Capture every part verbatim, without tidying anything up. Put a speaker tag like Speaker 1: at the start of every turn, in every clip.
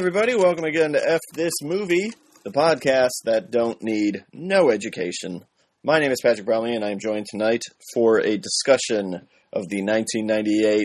Speaker 1: everybody, welcome again to F This Movie, the podcast that don't need no education. My name is Patrick Bromley, and I am joined tonight for a discussion of the nineteen ninety-eight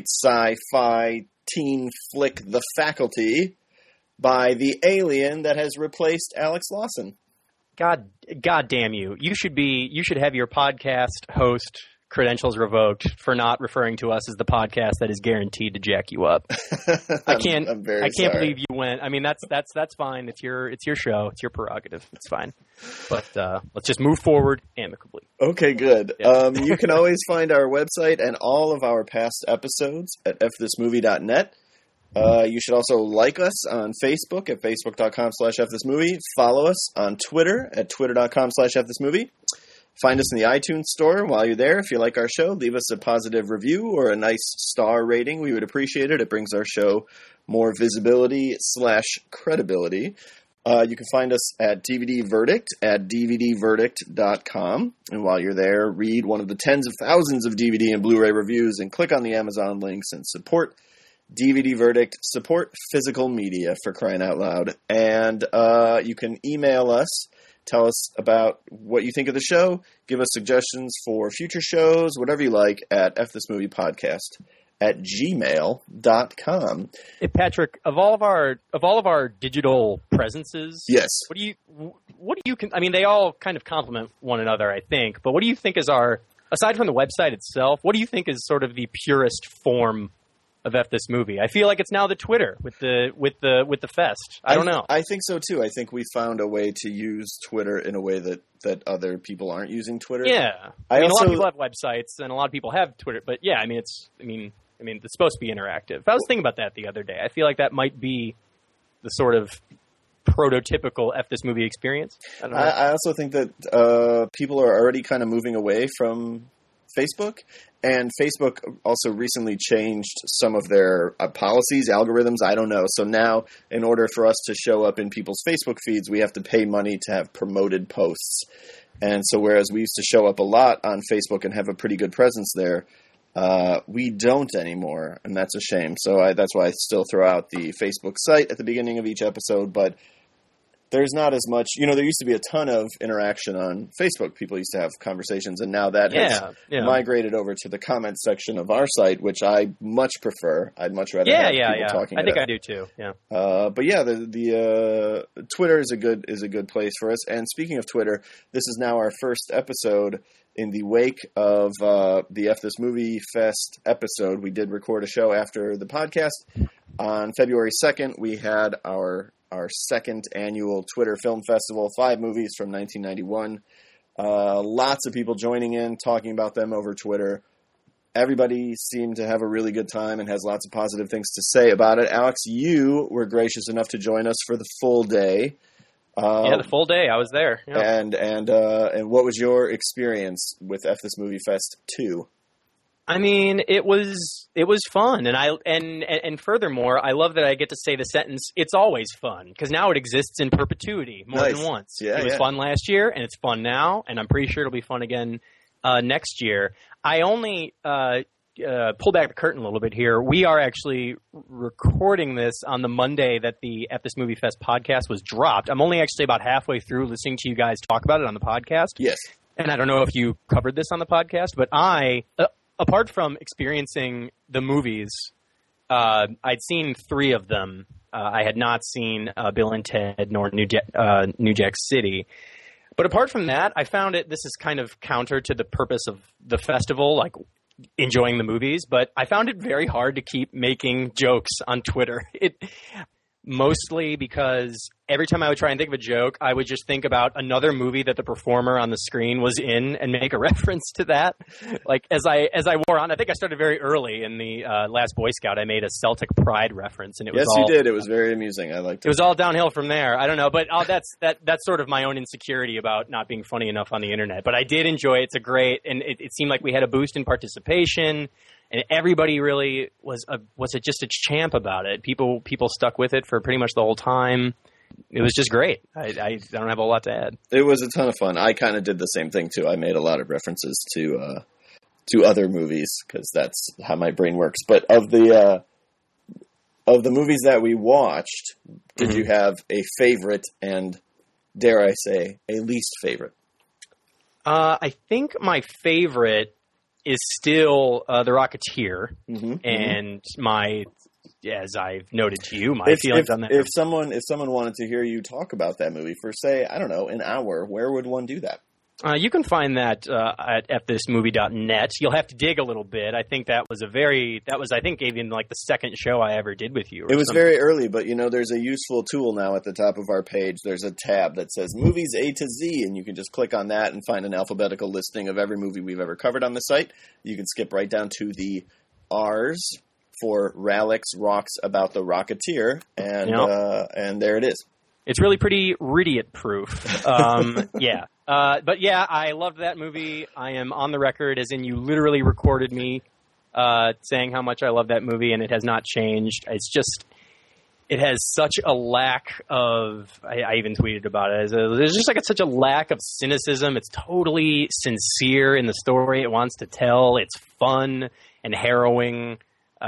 Speaker 1: sci-fi teen flick The Faculty by the alien that has replaced Alex Lawson.
Speaker 2: God, God damn you! You should be. You should have your podcast host credentials revoked for not referring to us as the podcast that is guaranteed to jack you up. I can't.
Speaker 1: I'm, I'm very
Speaker 2: I can't
Speaker 1: sorry.
Speaker 2: believe you went. I mean, that's that's that's fine. It's your it's your show. It's your prerogative. It's fine. But uh, let's just move forward amicably.
Speaker 1: Okay, good.
Speaker 2: Yeah.
Speaker 1: Um, you can always find our website and all of our past episodes at f this movie dot net. Uh, you should also like us on Facebook at facebook dot com slash f this movie. Follow us on Twitter at twitter dot com slash f this movie. Find us in the iTunes store. While you're there, if you like our show, leave us a positive review or a nice star rating. We would appreciate it. It brings our show more visibility slash credibility. Uh, you can find us at D V D Verdict at d v d verdict dot com. And while you're there, read one of the tens of thousands of D V D and Blu-ray reviews and click on the Amazon links and support D V D Verdict. Support physical media, for crying out loud. And uh, you can email us. Tell us about what you think of the show. Give us suggestions for future shows, whatever you like, at fthismoviepodcast at gmail dot com.
Speaker 2: Hey, Patrick, of all of our of all of our digital presences,
Speaker 1: Yes.
Speaker 2: What do you what do you? I mean, they all kind of complement one another, I think. But what do you think is our, aside from the website itself, what do you think is sort of the purest form of F This Movie? I feel like it's now the Twitter with the with the with the fest. I don't
Speaker 1: I,
Speaker 2: know.
Speaker 1: I think so too. I think we found a way to use Twitter in a way that, that other people aren't using Twitter.
Speaker 2: Yeah, I,
Speaker 1: I
Speaker 2: mean,
Speaker 1: also,
Speaker 2: a lot of people have websites and a lot of people have Twitter, but yeah, I mean, it's I mean, I mean, it's supposed to be interactive. I was thinking about that the other day. I feel like that might be the sort of prototypical F This Movie experience. I don't know.
Speaker 1: I, I also think that uh, people are already kind of moving away from Facebook, and Facebook also recently changed some of their uh, policies, algorithms, I don't know. So now, in order for us to show up in people's Facebook feeds, we have to pay money to have promoted posts. And so whereas we used to show up a lot on Facebook and have a pretty good presence there, uh, we don't anymore, and that's a shame. So I, that's why I still throw out the Facebook site at the beginning of each episode, but there's not as much, you know, there used to be a ton of interaction on Facebook. People used to have conversations, and now that
Speaker 2: yeah,
Speaker 1: has
Speaker 2: yeah.
Speaker 1: migrated over to the comment section of our site, which I much prefer. I'd much rather
Speaker 2: yeah,
Speaker 1: have
Speaker 2: yeah,
Speaker 1: people
Speaker 2: yeah.
Speaker 1: talking
Speaker 2: I think
Speaker 1: about.
Speaker 2: I do too. Yeah.
Speaker 1: Uh, but yeah, the the uh, Twitter is a good is a good place for us. And speaking of Twitter, this is now our first episode in the wake of uh, the F This Movie Fest episode. We did record a show after the podcast. On February second, we had our our second annual Twitter Film Festival, five movies from nineteen ninety-one. Uh, lots of people joining in, talking about them over Twitter. Everybody seemed to have a really good time and has lots of positive things to say about it. Alex, you were gracious enough to join us for the full day. Uh,
Speaker 2: yeah, the full day. I was there. Yeah.
Speaker 1: And and uh, and what was your experience with F This Movie Fest two?
Speaker 2: I mean, it was it was fun, and I and, and and furthermore, I love that I get to say the sentence "It's always fun" because now it exists in perpetuity more
Speaker 1: Nice.
Speaker 2: than once.
Speaker 1: Yeah,
Speaker 2: it was
Speaker 1: yeah.
Speaker 2: fun last year, and it's fun now, and I'm pretty sure it'll be fun again uh, next year. I only uh, uh, pull back the curtain a little bit here. We are actually recording this on the Monday that the F This Movie Fest podcast was dropped. I'm only actually about halfway through listening to you guys talk about it on the podcast.
Speaker 1: Yes,
Speaker 2: and I don't know if you covered this on the podcast, but I. Uh, Apart from experiencing the movies, uh, I'd seen three of them. Uh, I had not seen uh, Bill and Ted nor New, Ja- uh, New Jack City. But apart from that, I found it, this is kind of counter to the purpose of the festival, like enjoying the movies, but I found it very hard to keep making jokes on Twitter. It mostly because every time I would try and think of a joke, I would just think about another movie that the performer on the screen was in and make a reference to that. Like as I as I wore on, I think I started very early in the uh, Last Boy Scout. I made a Celtic Pride reference, and it was
Speaker 1: yes,
Speaker 2: all,
Speaker 1: you did. It was very amusing. I liked it.
Speaker 2: It was all downhill from there. I don't know, but uh, that's that that's sort of my own insecurity about not being funny enough on the internet. But I did enjoy it. It's a great, and it, it seemed like we had a boost in participation. And everybody really was a, was it just a champ about it. People people stuck with it for pretty much the whole time. It was just great. I, I don't have a lot to add.
Speaker 1: It was a ton of fun. I kind of did the same thing too. I made a lot of references to uh, to other movies because that's how my brain works. But of the uh, of the movies that we watched, did mm-hmm. you have a favorite and, dare I say, a least favorite?
Speaker 2: Uh, I think my favorite is still uh, The Rocketeer,
Speaker 1: mm-hmm,
Speaker 2: and
Speaker 1: mm-hmm.
Speaker 2: my, as I've noted to you, my
Speaker 1: if,
Speaker 2: feelings
Speaker 1: if,
Speaker 2: on that.
Speaker 1: If someone, if someone wanted to hear you talk about that movie for, say, I don't know, an hour, where would one do that?
Speaker 2: Uh, you can find that uh, at f this movie dot net. You'll have to dig a little bit. I think that was a very, that was, I think, even like the second show I ever did with you.
Speaker 1: It was
Speaker 2: something.
Speaker 1: very early, but, you know, there's a useful tool now at the top of our page. There's a tab that says Movies A to Z, and you can just click on that and find an alphabetical listing of every movie we've ever covered on the site. You can skip right down to the R's for Ralix Rocks About the Rocketeer, and yep. uh, and there it is.
Speaker 2: It's really pretty Ridiot-proof. Um, yeah. Uh, but yeah, I loved that movie. I am on the record, as in you literally recorded me uh, saying how much I love that movie, and it has not changed. It's just, it has such a lack of, I, I even tweeted about it, there's just like a, such a lack of cynicism. It's totally sincere in the story it wants to tell. It's fun and harrowing.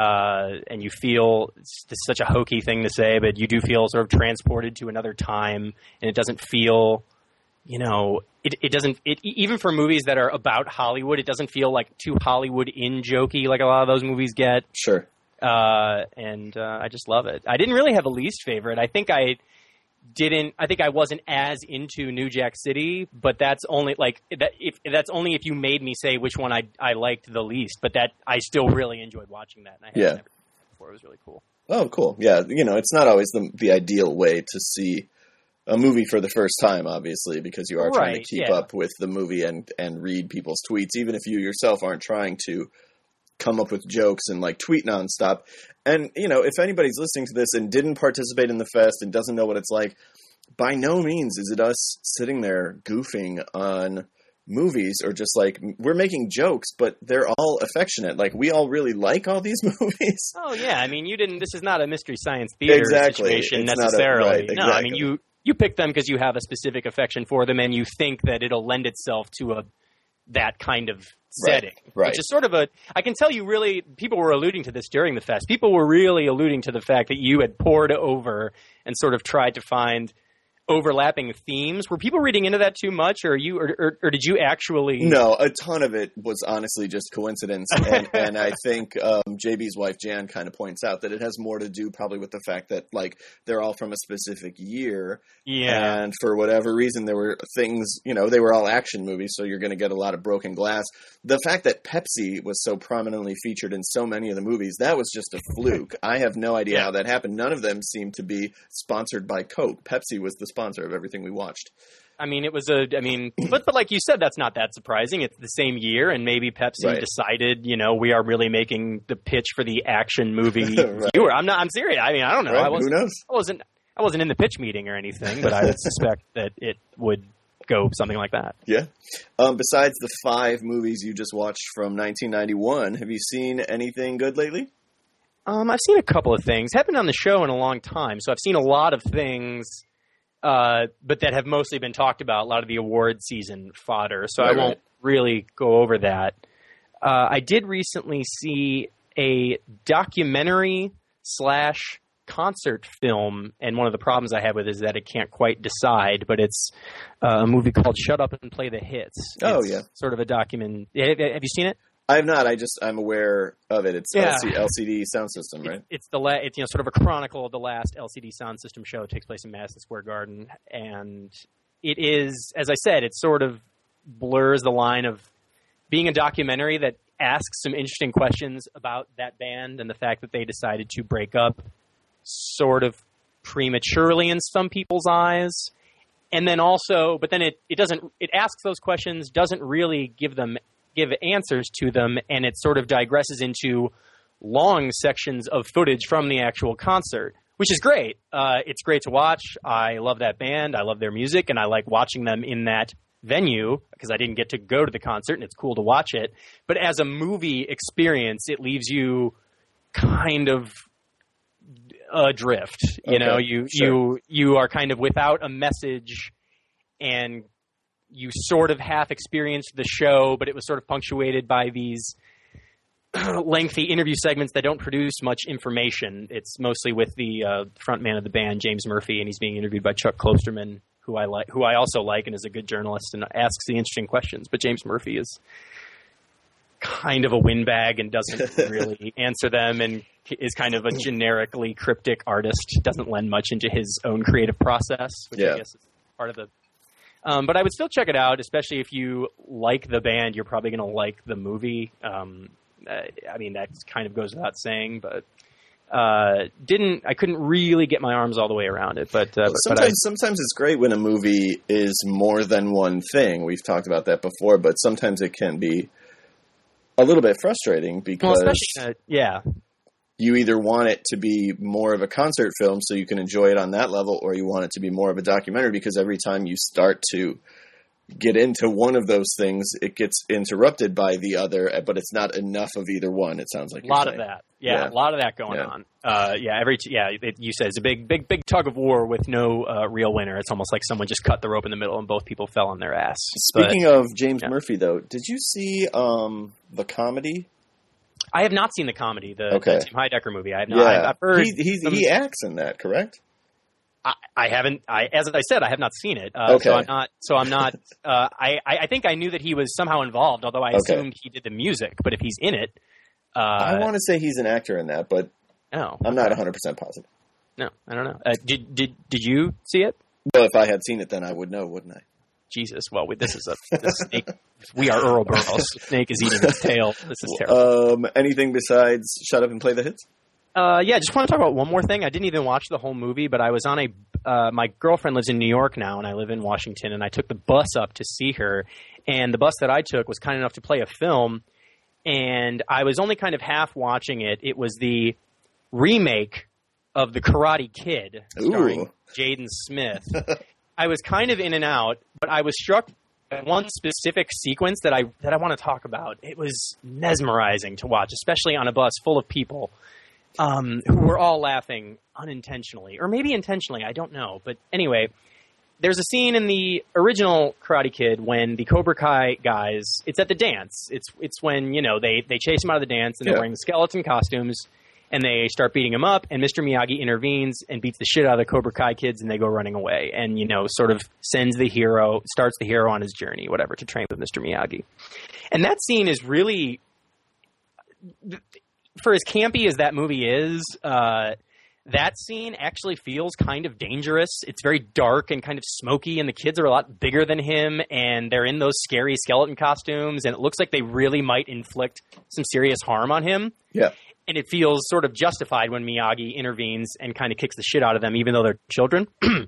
Speaker 2: Uh, and you feel, it's just such a hokey thing to say, but you do feel sort of transported to another time, and it doesn't feel, you know, it, it doesn't, it, even for movies that are about Hollywood, it doesn't feel like too Hollywood in-jokey like a lot of those movies get.
Speaker 1: Sure.
Speaker 2: Uh, and uh, I just love it. I didn't really have a least favorite. I think I didn't, I think I wasn't as into New Jack City, but that's only like, that if that's only if you made me say which one I I liked the least, but that I still really enjoyed watching that. And I had
Speaker 1: yeah.
Speaker 2: never before. It was really cool.
Speaker 1: Oh, cool. Yeah. You know, it's not always the, the ideal way to see a movie for the first time, obviously, because you are right, trying to keep
Speaker 2: yeah.
Speaker 1: up with the movie and, and read people's tweets, even if you yourself aren't trying to come up with jokes and like tweet nonstop. And, you know, if anybody's listening to this and didn't participate in the fest and doesn't know what it's like, by no means is it us sitting there goofing on movies or just like, we're making jokes, but they're all affectionate. Like, we all really like all these movies.
Speaker 2: Oh, yeah. I mean, you didn't, this is not a Mystery Science Theater
Speaker 1: exactly.
Speaker 2: situation
Speaker 1: it's
Speaker 2: necessarily.
Speaker 1: A, right, exactly.
Speaker 2: No, I mean, you, you pick them because you have a specific affection for them and you think that it'll lend itself to a that kind of setting.
Speaker 1: Right, right.
Speaker 2: Which is sort of a, I can tell you really, people were alluding to this during the fest. People were really alluding to the fact that you had poured over and sort of tried to find overlapping themes. Were people reading into that too much, or you, or, or, or did you actually?
Speaker 1: No, a ton of it was honestly just coincidence, and, and I think um, J B's wife Jan kind of points out that it has more to do probably with the fact that like they're all from a specific year,
Speaker 2: yeah,
Speaker 1: and for whatever reason there were things, you know, they were all action movies, so you're going to get a lot of broken glass. The fact that Pepsi was so prominently featured in so many of the movies, that was just a fluke. I have no idea
Speaker 2: yeah.
Speaker 1: how that happened. None of them seemed to be sponsored by Coke. Pepsi was the sponsor of everything we watched.
Speaker 2: I mean, it was a, I mean, but, but like you said, that's not that surprising. It's the same year, and maybe Pepsi
Speaker 1: right.
Speaker 2: decided, you know, we are really making the pitch for the action movie
Speaker 1: right.
Speaker 2: viewer. I'm not, I'm serious. I mean, I don't know.
Speaker 1: Right.
Speaker 2: I wasn't,
Speaker 1: Who knows?
Speaker 2: I wasn't, I wasn't in the pitch meeting or anything, but I would suspect that it would go something like that.
Speaker 1: Yeah. Um, besides the five movies you just watched from nineteen ninety-one, have you seen anything good lately?
Speaker 2: Um, I've seen a couple of things. Haven't been on the show in a long time, so I've seen a lot of things, uh, but that have mostly been talked about, a lot of the award season fodder, so
Speaker 1: right,
Speaker 2: I won't
Speaker 1: right.
Speaker 2: really go over that. Uh, I did recently see a documentary slash concert film, and one of the problems I have with it is that it can't quite decide, but it's uh, a movie called Shut Up and Play the Hits.
Speaker 1: Oh,
Speaker 2: it's
Speaker 1: yeah.
Speaker 2: Sort of a document. Have, have you seen it?
Speaker 1: I have not. I just, I'm aware of it. It's
Speaker 2: Yeah.
Speaker 1: L C, L C D sound system, right?
Speaker 2: It, it's the la- it's you know sort of a chronicle of the last L C D sound system show. It takes place in Madison Square Garden, and it is, as I said, it sort of blurs the line of being a documentary that asks some interesting questions about that band and the fact that they decided to break up sort of prematurely in some people's eyes. And then also, but then it, it doesn't, it asks those questions, doesn't really give them, give answers to them, and it sort of digresses into long sections of footage from the actual concert, which is great. Uh, it's great to watch. I love that band. I love their music, and I like watching them in that venue because I didn't get to go to the concert, and it's cool to watch it. But as a movie experience, it leaves you kind of adrift. You
Speaker 1: okay,
Speaker 2: know, you
Speaker 1: sure.
Speaker 2: you you are kind of without a message, and you sort of half experienced the show, but it was sort of punctuated by these lengthy interview segments that don't produce much information. It's mostly with the uh, front man of the band, James Murphy, and he's being interviewed by Chuck Klosterman, who I like, who I also like, and is a good journalist and asks the interesting questions. But James Murphy is kind of a windbag and doesn't really answer them, and is kind of a generically cryptic artist. Doesn't lend much into his own creative process, which
Speaker 1: yeah.
Speaker 2: I guess is part of the. Um, but I would still check it out, especially if you like the band. You're probably going to like the movie. Um, I mean, that kind of goes without saying, but uh, didn't I couldn't really get my arms all the way around it. But, uh,
Speaker 1: well,
Speaker 2: but
Speaker 1: sometimes,
Speaker 2: I,
Speaker 1: sometimes it's great when a movie is more than one thing. We've talked about that before, but sometimes it can be a little bit frustrating because
Speaker 2: well, especially, uh, yeah,
Speaker 1: you either want it to be more of a concert film so you can enjoy it on that level, or you want it to be more of a documentary because every time you start to get into one of those things, it gets interrupted by the other, but it's not enough of either one. It sounds like
Speaker 2: a lot
Speaker 1: saying.
Speaker 2: of that. Yeah,
Speaker 1: yeah,
Speaker 2: a lot of that going
Speaker 1: yeah.
Speaker 2: on. Uh, yeah, every t- yeah, it, you said it's a big, big, big tug of war with no uh, real winner. It's almost like someone just cut the rope in the middle and both people fell on their ass.
Speaker 1: Speaking
Speaker 2: but,
Speaker 1: of James
Speaker 2: yeah.
Speaker 1: Murphy, though, did you see um, the comedy?
Speaker 2: I have not seen the comedy, the,
Speaker 1: okay.
Speaker 2: the Tim Heidecker movie. I have not.
Speaker 1: Yeah,
Speaker 2: I've, I've heard
Speaker 1: he, he's,
Speaker 2: some,
Speaker 1: he acts in that, correct?
Speaker 2: I, I haven't. I as I said, I have not seen it. Uh,
Speaker 1: okay.
Speaker 2: So I'm not. So I'm not. Uh, I I think I knew that he was somehow involved, although I
Speaker 1: okay.
Speaker 2: assumed he did the music. But if he's in it, uh,
Speaker 1: I want to say he's an actor in that, but
Speaker 2: no,
Speaker 1: I'm not one hundred percent positive.
Speaker 2: No, I don't know. Uh, did did did you see it?
Speaker 1: Well, if I had seen it, then I would know, wouldn't I?
Speaker 2: Jesus. Well, we, this is a this snake. We are Ouroboros. The snake is eating its tail. This is terrible.
Speaker 1: Um, anything besides shut up and play the hits?
Speaker 2: Uh, yeah, just want to talk about one more thing. I didn't even watch the whole movie, but I was on a. Uh, my girlfriend lives in New York now, and I live in Washington, and I took the bus up to see her. And the bus that I took was kind enough to play a film, and I was only kind of half watching it. It was the remake of The Karate Kid, starring
Speaker 1: Ooh.
Speaker 2: Jaden Smith. I was kind of in and out, but I was struck by one specific sequence that I that I want to talk about. It was mesmerizing to watch, especially on a bus full of people. Um, who were all laughing unintentionally, or maybe intentionally, I don't know. But anyway, there's a scene in the original Karate Kid when the Cobra Kai guys, it's at the dance. It's it's when, you know, they, they chase him out of the dance and they're
Speaker 1: yeah.
Speaker 2: wearing the skeleton costumes and they start beating him up, and Mister Miyagi intervenes and beats the shit out of the Cobra Kai kids and they go running away and, you know, sort of sends the hero, starts the hero on his journey, whatever, to train with Mister Miyagi. And that scene is really... For as campy as that movie is, uh, that scene actually feels kind of dangerous. It's very dark and kind of smoky, and the kids are a lot bigger than him, and they're in those scary skeleton costumes, and it looks like they really might inflict some serious harm on him.
Speaker 1: Yeah.
Speaker 2: And it feels sort of justified when Miyagi intervenes and kind of kicks the shit out of them, even though they're children.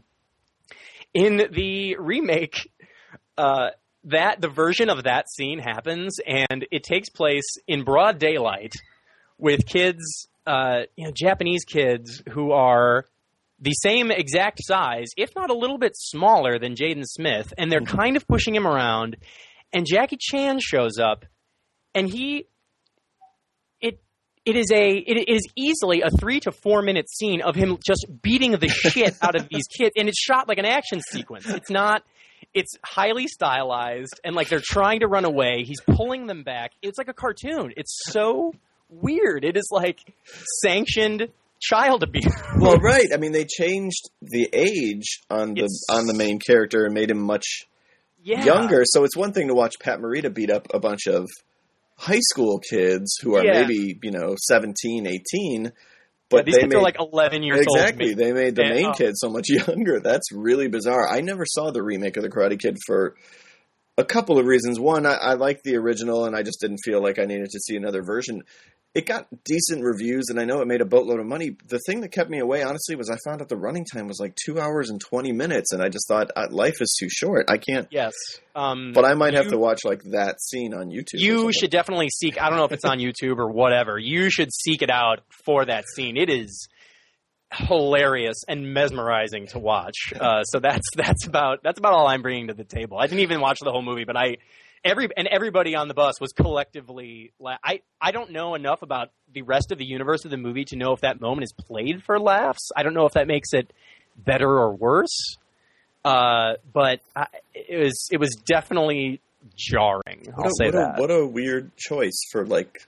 Speaker 2: In the remake, uh, that the version of that scene happens, and it takes place in broad daylight, with kids, uh, you know, Japanese kids who are the same exact size, if not a little bit smaller than Jaden Smith, and they're kind of pushing him around. And Jackie Chan shows up, and he, it, it is a, it is easily a three to four minute scene of him just beating the shit out of these kids, and it's shot like an action sequence. It's not. It's highly stylized, and like they're trying to run away. He's pulling them back. It's like a cartoon. It's so weird. It is like sanctioned child abuse.
Speaker 1: Well, right. I mean, they changed the age on the
Speaker 2: It's-
Speaker 1: on the main character and made him much
Speaker 2: Yeah.
Speaker 1: younger. So it's one thing to watch Pat Morita beat up a bunch of high school kids who are
Speaker 2: Yeah.
Speaker 1: maybe, you know, seventeen, eighteen.
Speaker 2: Yeah,
Speaker 1: But
Speaker 2: these
Speaker 1: they
Speaker 2: kids
Speaker 1: made,
Speaker 2: are like eleven years old.
Speaker 1: exactly. They made the
Speaker 2: And,
Speaker 1: main
Speaker 2: oh.
Speaker 1: kid so much younger. That's really bizarre. I never saw the remake of The Karate Kid for a couple of reasons. One, I, I liked the original, and I just didn't feel like I needed to see another version. It got decent reviews, and I know it made a boatload of money. The thing that kept me away, honestly, was I found out the running time was like two hours and twenty minutes, and I just thought, uh, life is too short. I can't.
Speaker 2: Yes. Um,
Speaker 1: But I might have
Speaker 2: you-
Speaker 1: to watch like that scene on YouTube. or
Speaker 2: You
Speaker 1: something.
Speaker 2: should definitely seek. I don't know if it's on YouTube or whatever. You should seek it out for that scene. It is hilarious and mesmerizing to watch. Uh, so that's that's about that's about all I'm bringing to the table. I didn't even watch the whole movie, but I every and everybody on the bus was collectively. La- I I don't know enough about the rest of the universe of the movie to know if that moment is played for laughs. I don't know if that makes it better or worse. Uh, but I, it was it was definitely jarring. I'll
Speaker 1: What a,
Speaker 2: say
Speaker 1: what
Speaker 2: that.
Speaker 1: A, what a weird choice for like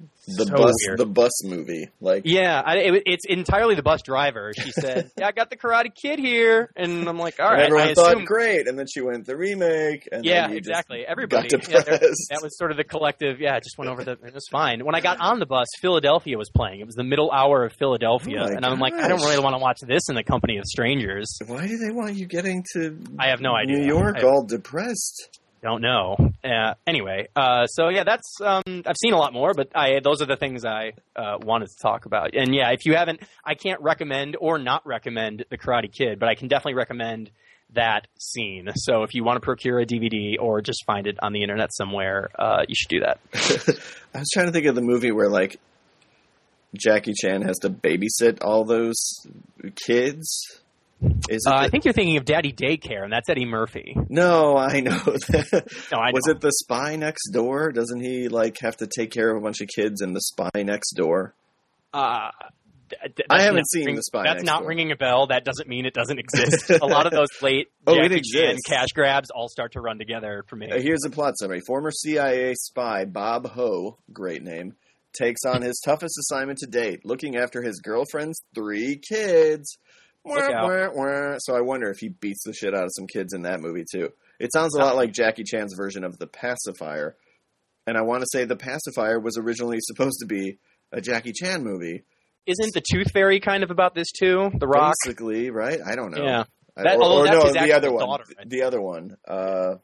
Speaker 1: The
Speaker 2: so
Speaker 1: bus,
Speaker 2: weird.
Speaker 1: the bus movie, like
Speaker 2: yeah, I, it, it's entirely the bus driver. She said, "Yeah, I got the Karate Kid here," and I'm like, "All
Speaker 1: and
Speaker 2: right."
Speaker 1: everyone
Speaker 2: I
Speaker 1: thought
Speaker 2: assume,
Speaker 1: great, and then she went the remake, and
Speaker 2: yeah,
Speaker 1: then you
Speaker 2: exactly.
Speaker 1: just
Speaker 2: Everybody,
Speaker 1: got
Speaker 2: yeah,
Speaker 1: depressed.
Speaker 2: that was sort of the collective. Yeah, it just went over the. It was fine. When I got on the bus, Philadelphia was playing. It was the middle hour of Philadelphia,
Speaker 1: Oh my
Speaker 2: and I'm like, I don't
Speaker 1: gosh.
Speaker 2: really want to watch this in the company of strangers.
Speaker 1: Why do they want you getting to?
Speaker 2: I have no idea.
Speaker 1: New York,
Speaker 2: I-
Speaker 1: all depressed.
Speaker 2: Don't know. Uh, anyway, uh, so yeah, that's um, I've seen a lot more, but I those are the things I uh, wanted to talk about. And yeah, if you haven't, I can't recommend or not recommend The Karate Kid, but I can definitely recommend that scene. So if you want to procure a D V D or just find it on the internet somewhere, uh, you should do that.
Speaker 1: I was trying to think of the movie where like Jackie Chan has to babysit all those kids. Is it
Speaker 2: Uh,
Speaker 1: the-
Speaker 2: I think you're thinking of Daddy Daycare, and that's Eddie Murphy.
Speaker 1: No, I know.
Speaker 2: No, I
Speaker 1: Was
Speaker 2: know.
Speaker 1: it The Spy Next Door? Doesn't he like have to take care of a bunch of kids in The Spy Next Door?
Speaker 2: Uh, d- d-
Speaker 1: I
Speaker 2: that's
Speaker 1: haven't
Speaker 2: not
Speaker 1: seen
Speaker 2: ring-
Speaker 1: The Spy
Speaker 2: That's
Speaker 1: Next
Speaker 2: not
Speaker 1: Door.
Speaker 2: ringing a bell. That doesn't mean it doesn't exist. A lot of those late
Speaker 1: Oh, it
Speaker 2: Jackie Chan
Speaker 1: exists.
Speaker 2: cash grabs all start to run together for me.
Speaker 1: Uh, here's the plot summary. Former C I A spy Bob Ho, great name, takes on his toughest assignment to date, looking after his girlfriend's three kids.
Speaker 2: Look
Speaker 1: Wah,
Speaker 2: out.
Speaker 1: wah, wah. So I wonder if he beats the shit out of some kids in that movie, too. It sounds a lot like Jackie Chan's version of The Pacifier. And I want to say The Pacifier was originally supposed to be a Jackie Chan movie.
Speaker 2: Isn't the Tooth Fairy kind of about this too? The Rock.
Speaker 1: Basically, right? I don't know.
Speaker 2: Yeah.
Speaker 1: I-
Speaker 2: That-
Speaker 1: or
Speaker 2: although
Speaker 1: or
Speaker 2: that's
Speaker 1: no,
Speaker 2: his
Speaker 1: the
Speaker 2: actual
Speaker 1: other one.
Speaker 2: daughter, right?
Speaker 1: The other one. Uh,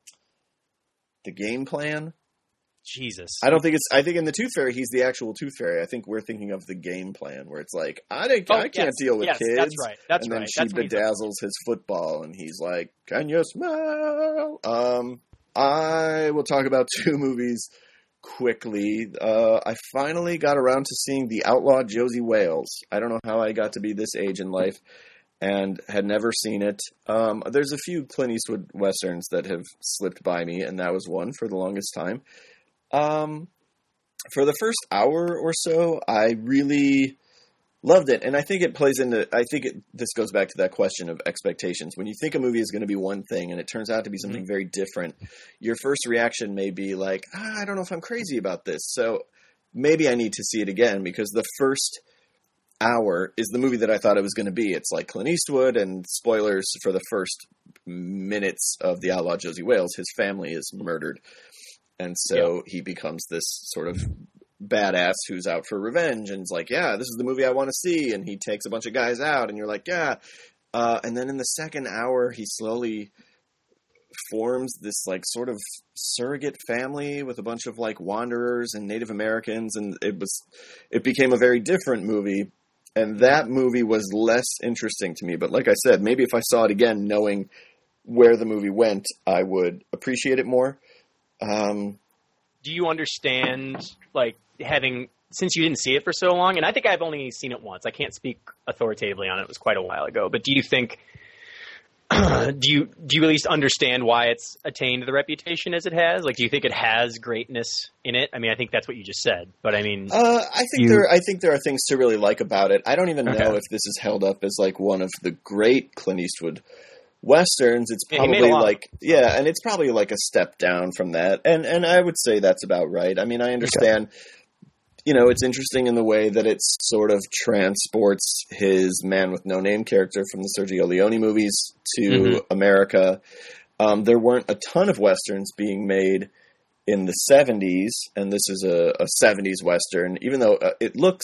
Speaker 1: the Game Plan?
Speaker 2: Jesus.
Speaker 1: I don't think it's. I think in the Tooth Fairy, he's the actual Tooth Fairy. I think we're thinking of the Game Plan, where it's like, I, didn't,
Speaker 2: Oh,
Speaker 1: I can't
Speaker 2: yes,
Speaker 1: deal with
Speaker 2: yes,
Speaker 1: kids.
Speaker 2: That's right. That's
Speaker 1: and then
Speaker 2: right.
Speaker 1: she
Speaker 2: That's when he's-
Speaker 1: bedazzles his football, and he's like, "Can you smell?" Um, I will talk about two movies quickly. Uh, I finally got around to seeing The Outlaw Josie Wales. I don't know how I got to be this age in life and had never seen it. Um, there's a few Clint Eastwood westerns that have slipped by me, and that was one for the longest time. Um, for the first hour or so, I really loved it, and I think it plays into. I think it, this goes back to that question of expectations. When you think a movie is going to be one thing, and it turns out to be something very different, your first reaction may be like, ah, "I don't know if I'm crazy about this." So maybe I need to see it again, because the first hour is the movie that I thought it was going to be. It's like Clint Eastwood, and spoilers for the first minutes of The Outlaw Josie Wales, his family is murdered. And so
Speaker 2: Yep.
Speaker 1: he becomes this sort of badass who's out for revenge, and is like, yeah, this is the movie I want to see. And he takes a bunch of guys out, and you're like, yeah. Uh, and then in the second hour, he slowly forms this like sort of surrogate family with a bunch of like wanderers and Native Americans. And it was, it became a very different movie. And that movie was less interesting to me. But like I said, maybe if I saw it again, knowing where the movie went, I would appreciate it more. Um,
Speaker 2: Do you understand, like, having, since you didn't see it for so long, and I think I've only seen it once. I can't speak authoritatively on it. It was quite a while ago. But do you think, do you do you at least understand why it's attained the reputation as it has? Like, do you think it has greatness in it? I mean, I think that's what you just said. But I mean,
Speaker 1: uh, I think
Speaker 2: you-
Speaker 1: there, I think there are things to really like about it. I don't even
Speaker 2: Okay.
Speaker 1: know if this is held up as like one of the great Clint Eastwood westerns. It's
Speaker 2: Yeah, he made
Speaker 1: probably
Speaker 2: a lot.
Speaker 1: like, yeah, and it's probably like a step down from that. And, and I would say that's about right. I mean, I understand, you know, it's interesting in the way that it sort of transports his Man with No Name character from the Sergio Leone movies to
Speaker 2: Mhm.
Speaker 1: America. Um, there weren't a ton of westerns being made in the seventies, and this is a, a seventies western, even though uh, it looks,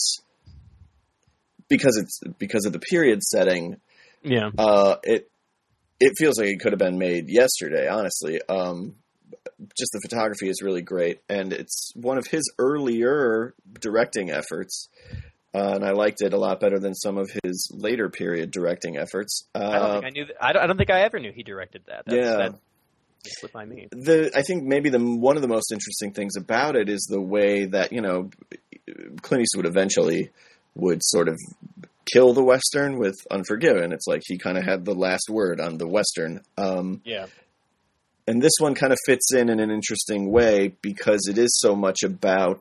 Speaker 1: because it's because of the period setting,
Speaker 2: yeah.
Speaker 1: uh, it it feels like it could have been made yesterday, honestly. Um, just the photography is really great, and it's one of his earlier directing efforts, uh, and I liked it a lot better than some of his later period directing efforts. Uh,
Speaker 2: I don't think I knew. That, I, don't, I don't think I ever knew he directed that. That's,
Speaker 1: yeah.
Speaker 2: that just slipped by me.
Speaker 1: the I think maybe the one of the most interesting things about it is the way that, you know, Clint Eastwood eventually would sort of kill the Western with Unforgiven. It's like he kind of had the last word on the Western. Um,
Speaker 2: Yeah.
Speaker 1: and this one kind of fits in in an interesting way because it is so much about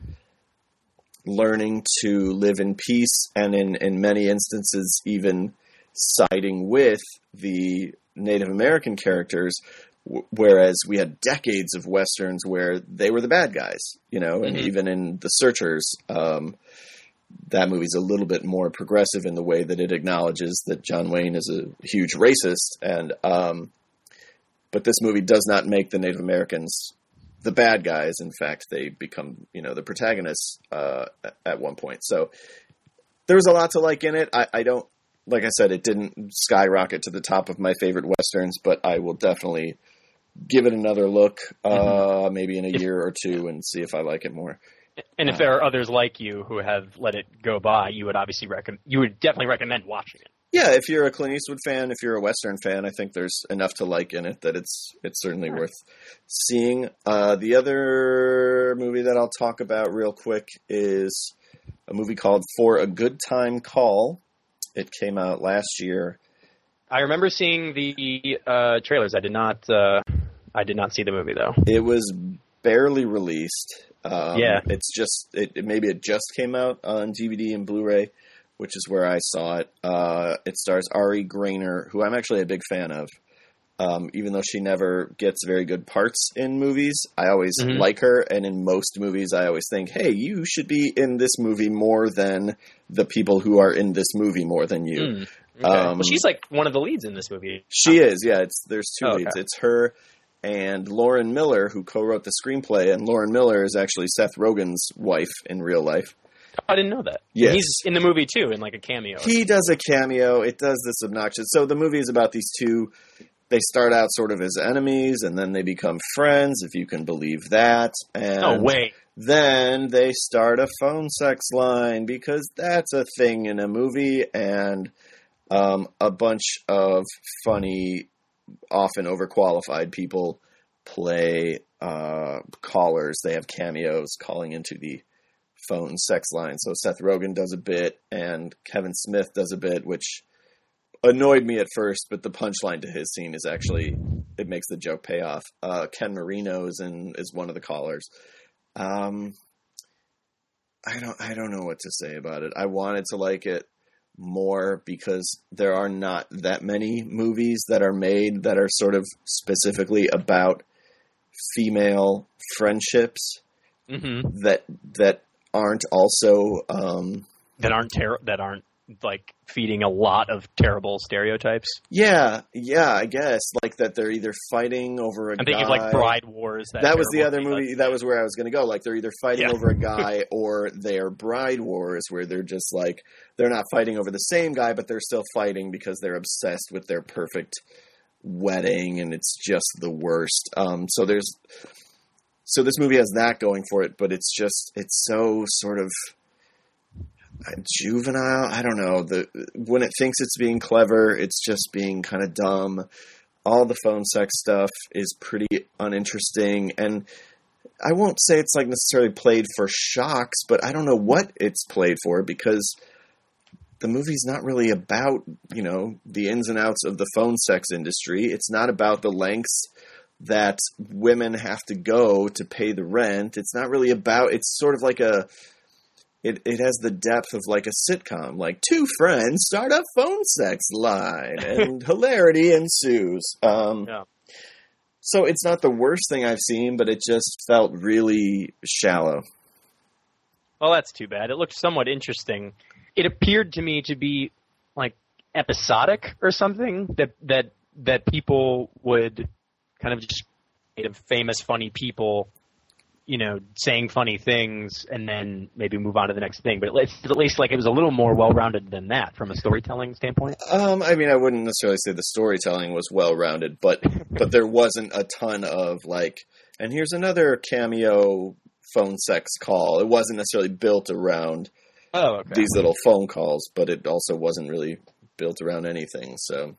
Speaker 1: learning to live in peace, and in, in many instances even siding with the Native American characters, W- whereas we had decades of Westerns where they were the bad guys, you know, and
Speaker 2: Mm-hmm.
Speaker 1: even in The Searchers, um, that movie's a little bit more progressive in the way that it acknowledges that John Wayne is a huge racist. And, um, but this movie does not make the Native Americans the bad guys. In fact, they become, you know, the protagonists, uh, at one point. So there was a lot to like in it. I, I don't, like I said, it didn't skyrocket to the top of my favorite Westerns, but I will definitely give it another look, uh, mm-hmm. maybe in a year or two, and see if I like it more.
Speaker 2: And if there are others like you who have let it go by, you would obviously recommend. You would definitely recommend watching it.
Speaker 1: Yeah, if you're a Clint Eastwood fan, if you're a Western fan, I think there's enough to like in it that it's it's certainly right. worth seeing. Uh, the other movie that I'll talk about real quick is a movie called For a Good Time Call. It came out last year.
Speaker 2: I remember seeing the uh, trailers. I did not. Uh, I did not see the movie though.
Speaker 1: It was barely released. Um,
Speaker 2: yeah,
Speaker 1: it's just it, it. Maybe it just came out on D V D and Blu-ray, which is where I saw it. Uh, it stars Ari Grainer, who I'm actually a big fan of. Um, even though she never gets very good parts in movies, I always mm-hmm. like her. And in most movies, I always think, hey, you should be in this movie more than the people who are in this movie more than you.
Speaker 2: Mm, okay. um, well, she's like one of the leads in this movie.
Speaker 1: She is, yeah. It's There's two
Speaker 2: oh,
Speaker 1: leads.
Speaker 2: Okay.
Speaker 1: It's her and Lauren Miller, who co-wrote the screenplay. And Lauren Miller is actually Seth Rogen's wife in real life.
Speaker 2: I didn't know that.
Speaker 1: Yes.
Speaker 2: He's in the movie, too, in like a cameo.
Speaker 1: He does a cameo. It does this obnoxious... So the movie is about these two... They start out sort of as enemies, and then they become friends, if you can believe that. And
Speaker 2: no way.
Speaker 1: Then they start a phone sex line, because that's a thing in a movie, and um, a bunch of funny, often overqualified people play uh, callers. They have cameos calling into the phone sex line. So Seth Rogen does a bit, and Kevin Smith does a bit, which annoyed me at first, but the punchline to his scene is actually, it makes the joke pay off. Uh, Ken Marino is in, is one of the callers. Um, I don't, I don't know what to say about it. I wanted to like it more because there are not that many movies that are made that are sort of specifically about female friendships
Speaker 2: mm-hmm.
Speaker 1: that, that aren't also, um,
Speaker 2: that aren't ter- that aren't like feeding a lot of terrible stereotypes.
Speaker 1: Yeah, yeah, I guess like that they're either fighting over a
Speaker 2: I'm
Speaker 1: guy.
Speaker 2: thinking of like Bride Wars. That,
Speaker 1: that was the other
Speaker 2: movie.
Speaker 1: movie.
Speaker 2: Like,
Speaker 1: that was where I was going to go. Like they're either fighting
Speaker 2: yeah.
Speaker 1: over a guy or they're Bride Wars, where they're just like they're not fighting over the same guy, but they're still fighting because they're obsessed with their perfect wedding, and it's just the worst. Um, so there's so this movie has that going for it, but it's just it's so sort of juvenile. I don't know. The when it thinks it's being clever, it's just being kind of dumb. All the phone sex stuff is pretty uninteresting, and I won't say it's like necessarily played for shocks, but I don't know what it's played for because the movie's not really about, you know, the ins and outs of the phone sex industry. It's not about the lengths that women have to go to pay the rent. It's not really about, it's sort of like a, It it has the depth of like a sitcom, like two friends start a phone sex line and hilarity ensues. Um,
Speaker 2: yeah.
Speaker 1: So it's not the worst thing I've seen, but it just felt really shallow.
Speaker 2: Well, that's too bad. It looked somewhat interesting. It appeared to me to be like episodic or something that that that people would kind of just of famous, funny people, you know, saying funny things and then maybe move on to the next thing. But at least, at least like it was a little more well-rounded than that from a storytelling standpoint.
Speaker 1: Um, I mean, I wouldn't necessarily say the storytelling was well-rounded, but but there wasn't a ton of like, and here's another cameo phone sex call. It wasn't necessarily built around
Speaker 2: oh, okay.
Speaker 1: these little phone calls, but it also wasn't really built around anything. So,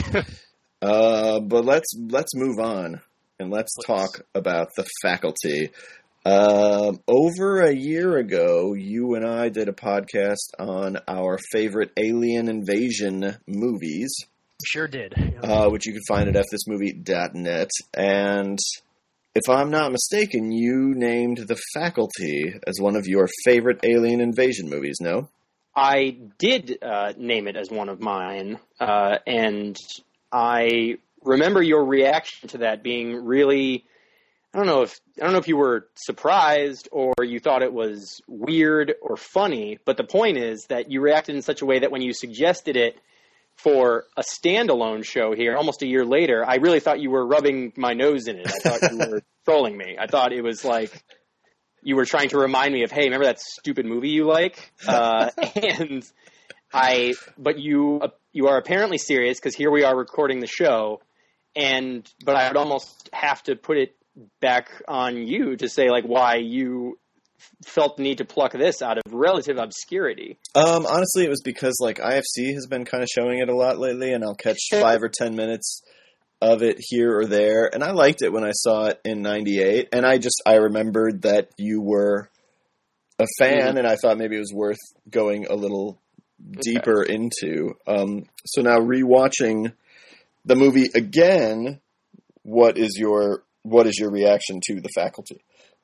Speaker 1: uh, but let's let's move on. And let's talk about The Faculty. Um, over a year ago, you and I did a podcast on our favorite alien invasion movies.
Speaker 2: Sure did.
Speaker 1: Uh, which you can find at f this movie dot net. And if I'm not mistaken, you named The Faculty as one of your favorite alien invasion movies, no?
Speaker 3: I did uh, name it as one of mine, uh, and I
Speaker 2: remember your reaction to that being really, I don't know if I don't know if you were surprised or you thought it was weird or funny, but the point is that you reacted in such a way that when you suggested it for a standalone show here almost a year later, I really thought you were rubbing my nose in it. I thought you were trolling me. I thought it was like you were trying to remind me of, hey, remember that stupid movie you like? Uh, and I, but you, uh, you are apparently serious because here we are recording the show, and but I would almost have to put it back on you to say like why you felt the need to pluck this out of relative obscurity.
Speaker 1: Um, honestly, it was because like I F C has been kind of showing it a lot lately, and I'll catch five or ten minutes of it here or there, and I liked it when I saw it in ninety-eight, and I just I remembered that you were a fan, mm-hmm. and I thought maybe it was worth going a little deeper okay. into. Um, so now rewatching the movie again, what is your what is your reaction to The Faculty?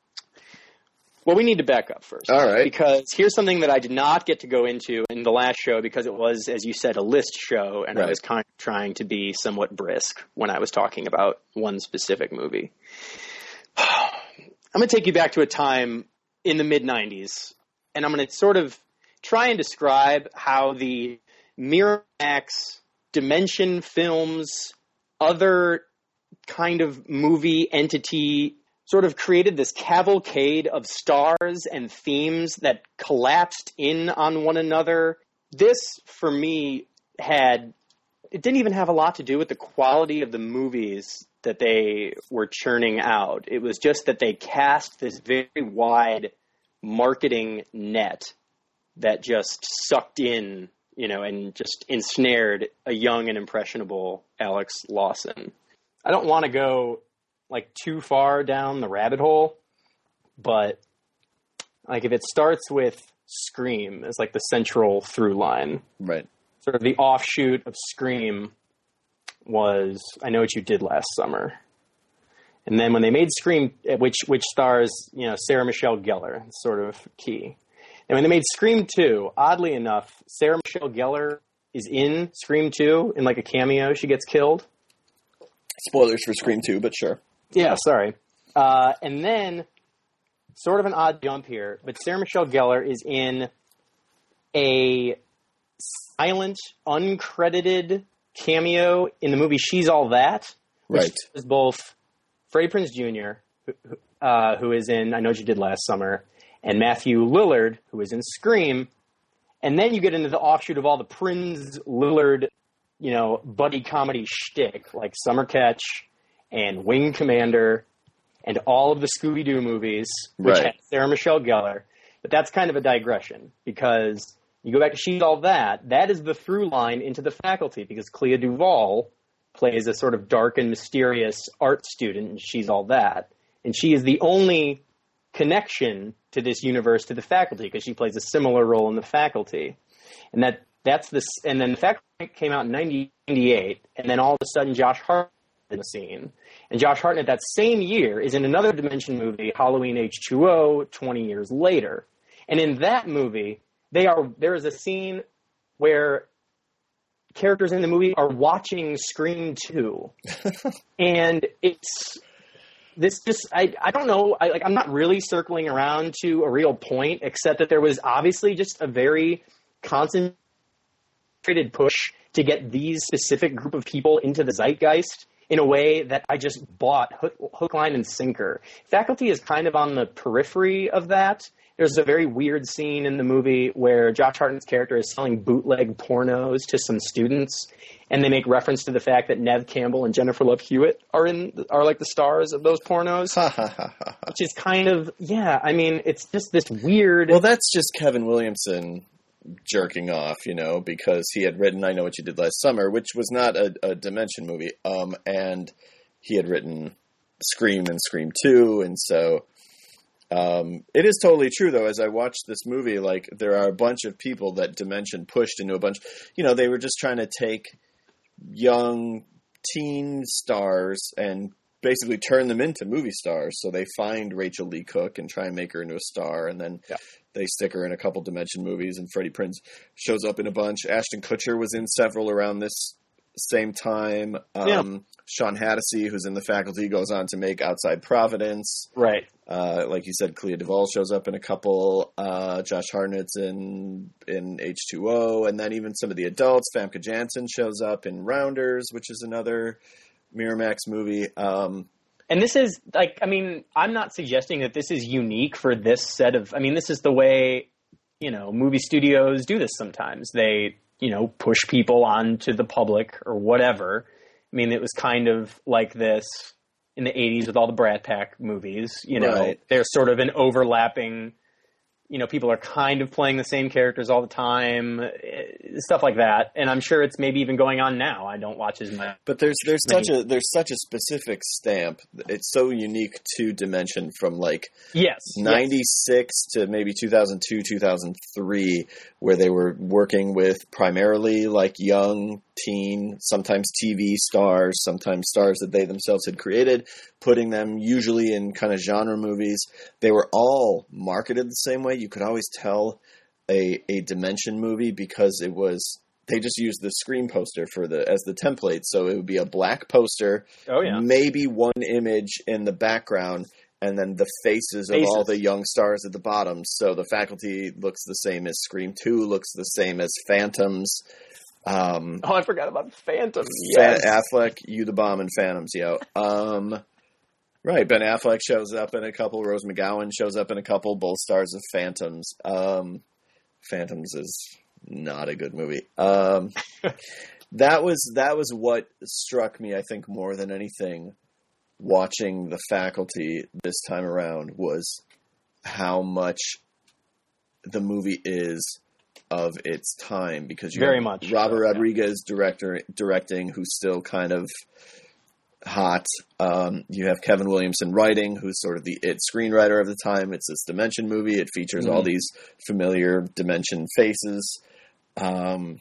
Speaker 2: Well, we need to back up first.
Speaker 1: All right.
Speaker 2: Because here's something that I did not get to go into in the last show because it was, as you said, a list show, and right. I was kind of trying to be somewhat brisk when I was talking about one specific movie. I'm going to take you back to a time in the mid nineties, and I'm going to sort of try and describe how the Miramax, Dimension Films, other kind of movie entity sort of created this cavalcade of stars and themes that collapsed in on one another. This, for me, had, it didn't even have a lot to do with the quality of the movies that they were churning out. It was just that they cast this very wide marketing net that just sucked in, you know, and just ensnared a young and impressionable Alex Lawson. I don't want to go like too far down the rabbit hole, but like if it starts with Scream as like the central through line,
Speaker 1: right?
Speaker 2: Sort of the offshoot of Scream was I Know What You Did Last Summer, and then when they made Scream, which which stars you know Sarah Michelle Gellar, sort of key, and when they made Scream two, oddly enough, Sarah Michelle Gellar is in Scream two in like a cameo. She gets killed.
Speaker 1: Spoilers for Scream two, but sure.
Speaker 2: Yeah, sorry. Uh, and then, sort of an odd jump here, but Sarah Michelle Gellar is in a silent, uncredited cameo in the movie She's All That. Which
Speaker 1: right.
Speaker 2: is both Freddie Prinze Junior, who, uh, who is in I Know What You Did Last Summer, and Matthew Lillard, who is in Scream. And then you get into the offshoot of all the Prinze Lillard, you know, buddy comedy shtick, like Summer Catch and Wing Commander, and all of the Scooby-Doo movies, which
Speaker 1: right.
Speaker 2: had Sarah Michelle Gellar. But that's kind of a digression, because you go back to She's All That, that is the through line into The Faculty, because Clea Duvall plays a sort of dark and mysterious art student in She's All That. And she is the only connection to this universe to The Faculty, because she plays a similar role in The Faculty. And that that's this. And then The Faculty came out in nineteen ninety-eight, and then all of a sudden Josh Hart in the scene. And Josh Hartnett that same year is in another Dimension movie, Halloween H two O, twenty years later. And in that movie, they are there is a scene where characters in the movie are watching Scream two. And it's this just I, I don't know, I like I'm not really circling around to a real point, except that there was obviously just a very concentrated push to get these specific group of people into the zeitgeist in a way that I just bought hook, hook, line, and sinker. Faculty is kind of on the periphery of that. There's a very weird scene in the movie where Josh Hartnett's character is selling bootleg pornos to some students, and they make reference to the fact that Nev Campbell and Jennifer Love Hewitt are in are like the stars of those pornos, which is kind of yeah. I mean, it's just this weird.
Speaker 1: Well, that's just Kevin Williamson jerking off, you know, because he had written I Know What You Did Last Summer, which was not a, a Dimension movie, um, and he had written Scream and Scream two, and so um, it is totally true, though, as I watched this movie, like, there are a bunch of people that Dimension pushed into a bunch, you know, they were just trying to take young teen stars and basically turn them into movie stars, so they find Rachel Lee Cook and try and make her into a star, and then yeah. they stick her in a couple Dimension movies, and Freddie Prinze shows up in a bunch. Ashton Kutcher was in several around this same time. Um,
Speaker 2: Yeah.
Speaker 1: Sean Hattasey, who's in The Faculty, goes on to make Outside Providence.
Speaker 2: Right.
Speaker 1: Uh, like you said, Clea Duvall shows up in a couple. Uh, Josh Hartnett's in in H two O, and then even some of the adults. Famke Janssen shows up in Rounders, which is another Miramax movie. Um,
Speaker 2: And this is, like, I mean, I'm not suggesting that this is unique for this set of, I mean, this is the way, you know, movie studios do this sometimes. They, you know, push people onto the public or whatever. I mean, it was kind of like this in the eighties with all the Brat Pack movies, you know.
Speaker 1: Right.
Speaker 2: There's sort of an overlapping, you know, people are kind of playing the same characters all the time, eh, stuff like that. And I'm sure it's maybe even going on now. I don't watch as much.
Speaker 1: But there's there's
Speaker 2: Many-
Speaker 1: such a there's such a specific stamp. It's so unique to Dimension from like
Speaker 2: Yes.
Speaker 1: ninety-six to maybe two thousand two, two thousand three, where they were working with primarily like young teen, sometimes T V stars, sometimes stars that they themselves had created, putting them usually in kind of genre movies. They were all marketed the same way. You could always tell a a Dimension movie because it was they just used the screen poster for the as the template. So it would be a black poster,
Speaker 2: Oh, yeah.
Speaker 1: maybe one image in the background, and then the faces of
Speaker 2: Faces.
Speaker 1: all the young stars at the bottom. So The Faculty looks the same as Scream two, looks the same as Phantoms. Um,
Speaker 2: Oh, I forgot about Phantom.
Speaker 1: Fan-
Speaker 2: Yes.
Speaker 1: Affleck, You the Bomb, and Phantoms, yo. Um, right, Ben Affleck shows up in a couple. Rose McGowan shows up in a couple. Both stars of Phantoms. Um, Phantoms is not a good movie. Um, that was that was what struck me, I think, more than anything. Watching The Faculty this time around was how much the movie is of its time, because you
Speaker 2: Very
Speaker 1: have
Speaker 2: much
Speaker 1: Robert
Speaker 2: so, yeah.
Speaker 1: Rodriguez director directing, who's still kind of hot. Um, you have Kevin Williamson writing, who's sort of the it screenwriter of the time. It's this Dimension movie. It features all
Speaker 2: Mhm.
Speaker 1: these familiar Dimension faces. Um,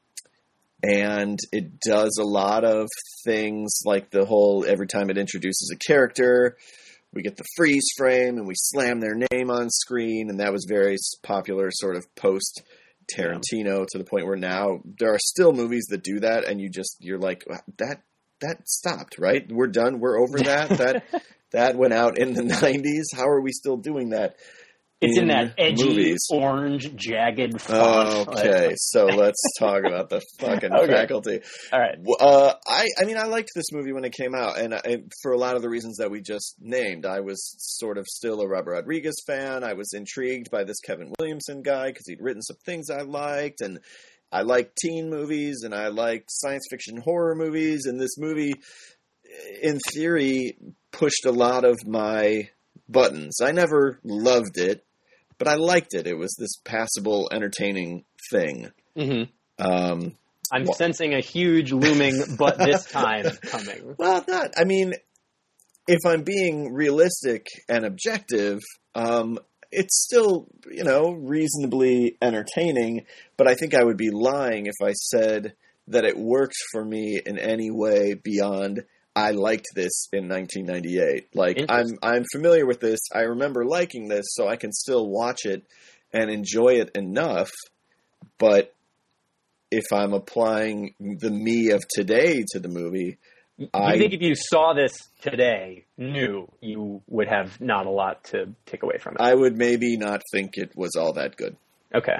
Speaker 1: and it does a lot of things like the whole, every time it introduces a character, we get the freeze frame and we slam their name on screen. And that was very popular sort of post Tarantino, to the point where now there are still movies that do that. And you just, you're like, that, that stopped, right? We're done. We're over that. That, that went out in the nineties. How are we still doing that?
Speaker 2: It's in that edgy,
Speaker 1: movies?
Speaker 2: orange, jagged font.
Speaker 1: Okay,
Speaker 2: Like-
Speaker 1: so let's talk about the fucking
Speaker 2: Okay.
Speaker 1: Faculty.
Speaker 2: All right.
Speaker 1: Uh, I, I mean, I liked this movie when it came out, and I, for a lot of the reasons that we just named. I was sort of still a Robert Rodriguez fan. I was intrigued by this Kevin Williamson guy because he'd written some things I liked, and I liked teen movies, and I liked science fiction horror movies, and this movie, in theory, pushed a lot of my buttons. I never loved it, but I liked it. It was this passable, entertaining thing.
Speaker 2: hmm
Speaker 1: Um,
Speaker 2: I'm
Speaker 1: Well-
Speaker 2: sensing a huge looming but this time coming.
Speaker 1: well, not. I mean, if I'm being realistic and objective, um, it's still, you know, reasonably entertaining. But I think I would be lying if I said that it worked for me in any way beyond I liked this in nineteen ninety-eight. Like, I'm
Speaker 2: Interesting.
Speaker 1: I'm familiar with this. I remember liking this, so I can still watch it and enjoy it enough. But if I'm applying the me of today to the movie,
Speaker 2: You
Speaker 1: I
Speaker 2: think if you saw this today, new, you would have not a lot to take away from it.
Speaker 1: I would maybe not think it was all that good.
Speaker 2: Okay.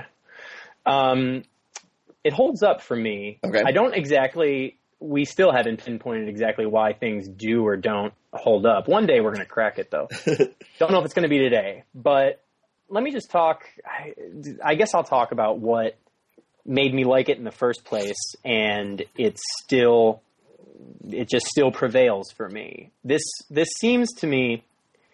Speaker 2: Um, it holds up for me.
Speaker 1: Okay.
Speaker 2: I don't exactly, we still haven't pinpointed exactly why things do or don't hold up. One day we're going to crack it, though. Don't know if it's going to be today. But let me just talk, I, I guess I'll talk about what made me like it in the first place, and it's still, it just still prevails for me. This, this seems to me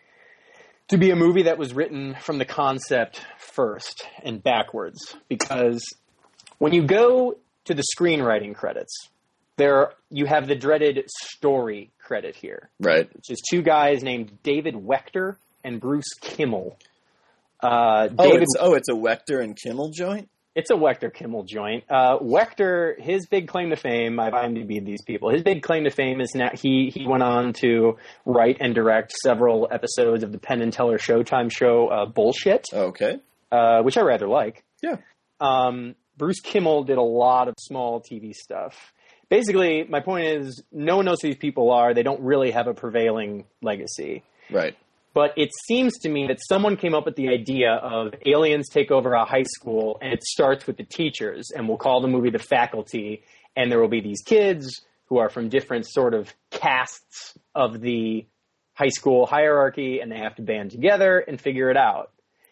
Speaker 2: to be a movie that was written from the concept first and backwards, because when you go to the screenwriting credits, there you have the dreaded story credit here,
Speaker 1: Right.
Speaker 2: which is two guys named David Wechter and Bruce Kimmel. Uh,
Speaker 1: Oh,
Speaker 2: David,
Speaker 1: it's oh, it's a Wechter and Kimmel joint.
Speaker 2: it's a Wechter Kimmel joint. Uh, Wechter, his big claim to fame, I've IMDb'd these people. His big claim to fame is now he he went on to write and direct several episodes of the Penn and Teller Showtime show uh, Bullshit,
Speaker 1: Okay.
Speaker 2: uh, which I rather like.
Speaker 1: Yeah.
Speaker 2: Um, Bruce Kimmel did a lot of small T V stuff. basically, my point is, no one knows who these people are. They don't really have a prevailing legacy.
Speaker 1: Right.
Speaker 2: But it seems to me that someone came up with the idea of aliens take over a high school, and it starts with the teachers, and we'll call the movie The Faculty, and there will be these kids who are from different sort of castes of the high school hierarchy, and they have to band together and figure it out.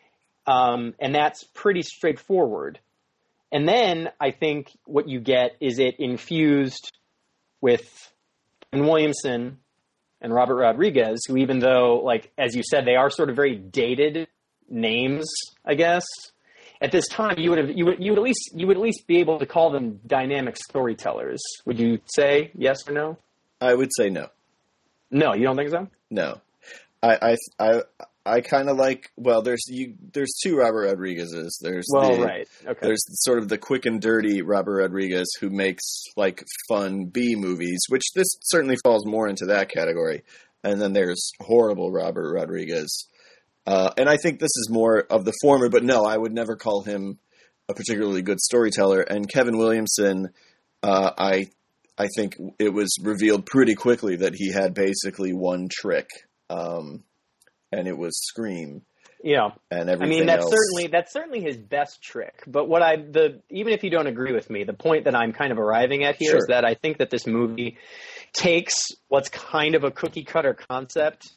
Speaker 2: Um, and that's pretty straightforward. And then I think what you get is it infused with Kevin Williamson and Robert Rodriguez, who, even though, like, as you said, they are sort of very dated names, I guess. At this time, you would have you would you would at least you would at least be able to call them dynamic storytellers. Would you say yes or no?
Speaker 1: I would say no.
Speaker 2: No, you don't think so?
Speaker 1: No, I I I, I kind of like. Well, there's you. There's two Robert Rodriguez's. There's
Speaker 2: well,
Speaker 1: the,
Speaker 2: right. Okay.
Speaker 1: There's sort of the quick and dirty Robert Rodriguez who makes like fun B movies, which this certainly falls more into that category. And then there's horrible Robert Rodriguez. Uh, and I think this is more of the former, but no, I would never call him a particularly good storyteller. And Kevin Williamson, uh, I I think it was revealed pretty quickly that he had basically one trick, um, and it was Scream.
Speaker 2: Yeah,
Speaker 1: and everything
Speaker 2: I mean that's
Speaker 1: else.
Speaker 2: certainly that's certainly his best trick. But what I the even if you don't agree with me, the point that I'm kind of arriving at here
Speaker 1: Sure.
Speaker 2: is that I think that this movie takes what's kind of a cookie cutter concept,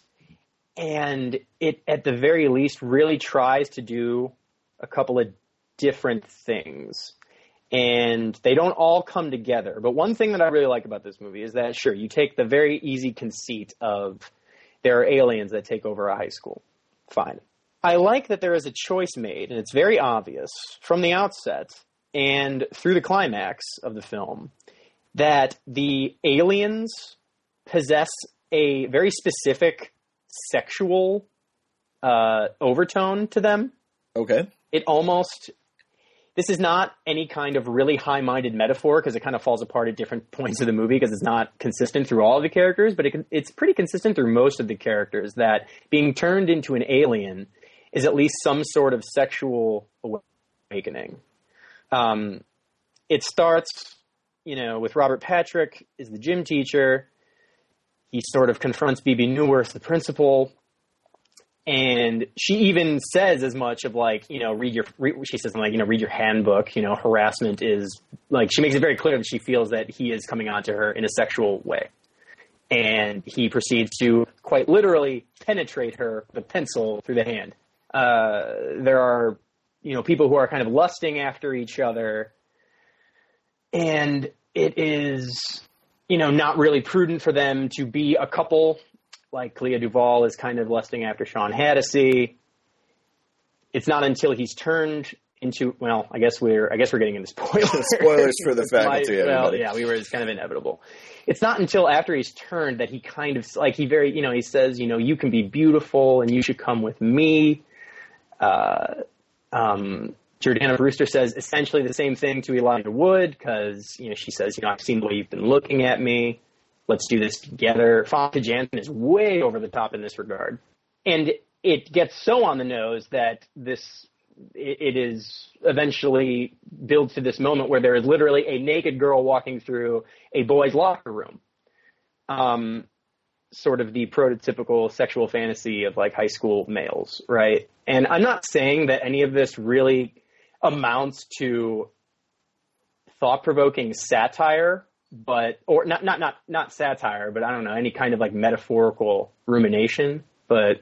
Speaker 2: and it, at the very least, really tries to do a couple of different things. And they don't all come together. But one thing that I really like about this movie is that, sure, you take the very easy conceit of there are aliens that take over a high school. Fine. I like that there is a choice made, and it's very obvious from the outset and through the climax of the film, that the aliens possess a very specific sexual uh, overtone to them.
Speaker 1: Okay.
Speaker 2: It almost... This is not any kind of really high-minded metaphor, because it kind of falls apart at different points of the movie because it's not consistent through all of the characters, but it, it's pretty consistent through most of the characters that being turned into an alien is at least some sort of sexual awakening. Um, it starts, you know, with Robert Patrick is the gym teacher. He sort of confronts Bebe Neuwirth, the principal. And she even says as much of like, you know, read your, re, she says like, you know, read your handbook, you know, harassment is like, she makes it very clear that she feels that he is coming on to her in a sexual way. And he proceeds to quite literally penetrate her with a pencil through the hand. Uh, there are, you know, people who are kind of lusting after each other. And it is, you know, not really prudent for them to be a couple. Like Clea Duvall is kind of lusting after Sean Hannity. It's not until he's turned into, well, I guess we're, I guess we're getting into spoilers.
Speaker 1: Spoilers for The Faculty,
Speaker 2: My, well,
Speaker 1: everybody.
Speaker 2: yeah, we were, it's kind of inevitable. It's not until after he's turned that he kind of, like, he very, you know, he says, you know, you can be beautiful and you should come with me. Uh, um, Jordana Brewster says essentially the same thing to Elijah Wood because, you know, she says, you know, I've seen the way you've been looking at me. Let's do this together. Famke Janssen is way over the top in this regard. And it gets so on the nose that this it, it is eventually built to this moment where there is literally a naked girl walking through a boy's locker room. Um, sort of the prototypical sexual fantasy of like high school males, right? And I'm not saying that any of this really amounts to thought-provoking satire, but or not not not not satire, but I don't know, any kind of like metaphorical rumination. But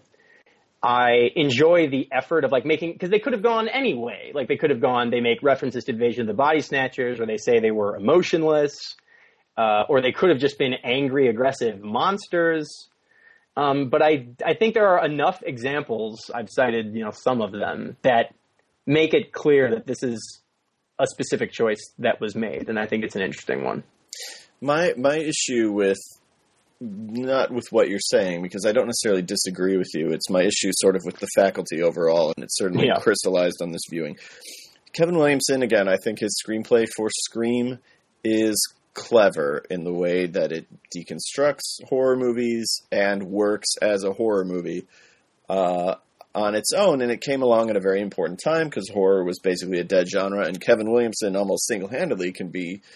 Speaker 2: I enjoy the effort of like making, because they could have gone any way. Like they could have gone, they make references to Invasion of the Body Snatchers, or they say they were emotionless, uh, or they could have just been angry, aggressive monsters. Um, but I I think there are enough examples, I've cited, you know, some of them, that make it clear that this is a specific choice that was made, and I think it's an interesting one.
Speaker 1: My my issue with, not with what you're saying, because I don't necessarily disagree with you. It's my issue sort of with The Faculty overall, and it's certainly
Speaker 2: Yeah.
Speaker 1: crystallized on this viewing. Kevin Williamson, again, I think his screenplay for Scream is clever in the way that it deconstructs horror movies and works as a horror movie uh, on its own, and it came along at a very important time because horror was basically a dead genre, and Kevin Williamson almost single-handedly can be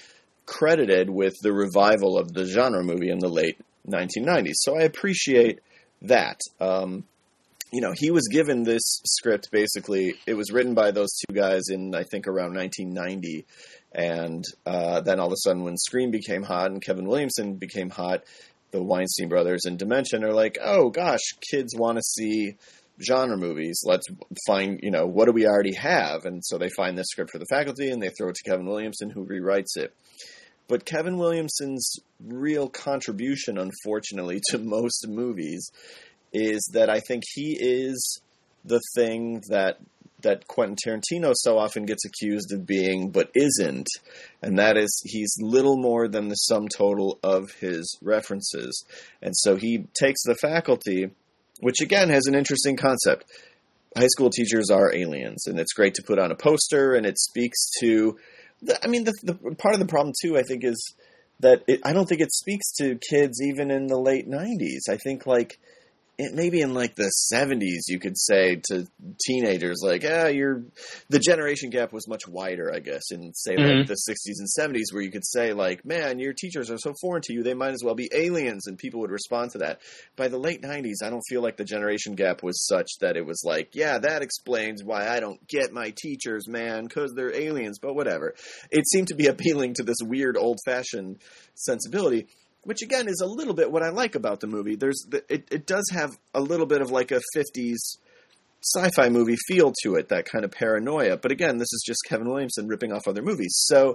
Speaker 1: credited with the revival of the genre movie in the late nineteen nineties. So I appreciate that. Um, you know, he was given this script, basically, it was written by those two guys in, I think, around nineteen ninety. And uh, then all of a sudden when Scream became hot and Kevin Williamson became hot, the Weinstein brothers and Dimension are like, oh gosh, kids want to see genre movies. Let's find, you know, what do we already have? And so they find this script for The Faculty and they throw it to Kevin Williamson, who rewrites it. But Kevin Williamson's real contribution, unfortunately, to most movies is that I think he is the thing that that Quentin Tarantino so often gets accused of being, but isn't. And that is, he's little more than the sum total of his references. And so he takes The Faculty, which again has an interesting concept. High school teachers are aliens, and it's great to put on a poster, and it speaks to, the, I mean, the, the part of the problem too, I think, is that it, I don't think it speaks to kids even in the late nineties. I think like, It, maybe in like the seventies, you could say to teenagers, like, ah, you're, the generation gap was much wider, I guess, in say mm-hmm. like the sixties and seventies, where you could say like, man, your teachers are so foreign to you, they might as well be aliens, and people would respond to that. By the late nineties, I don't feel like the generation gap was such that it was like, yeah, that explains why I don't get my teachers, man, because they're aliens, but whatever. It seemed to be appealing to this weird old-fashioned sensibility, which again is a little bit what I like about the movie. There's the, it, it does have a little bit of like a fifties sci-fi movie feel to it, that kind of paranoia. But again, this is just Kevin Williamson ripping off other movies. So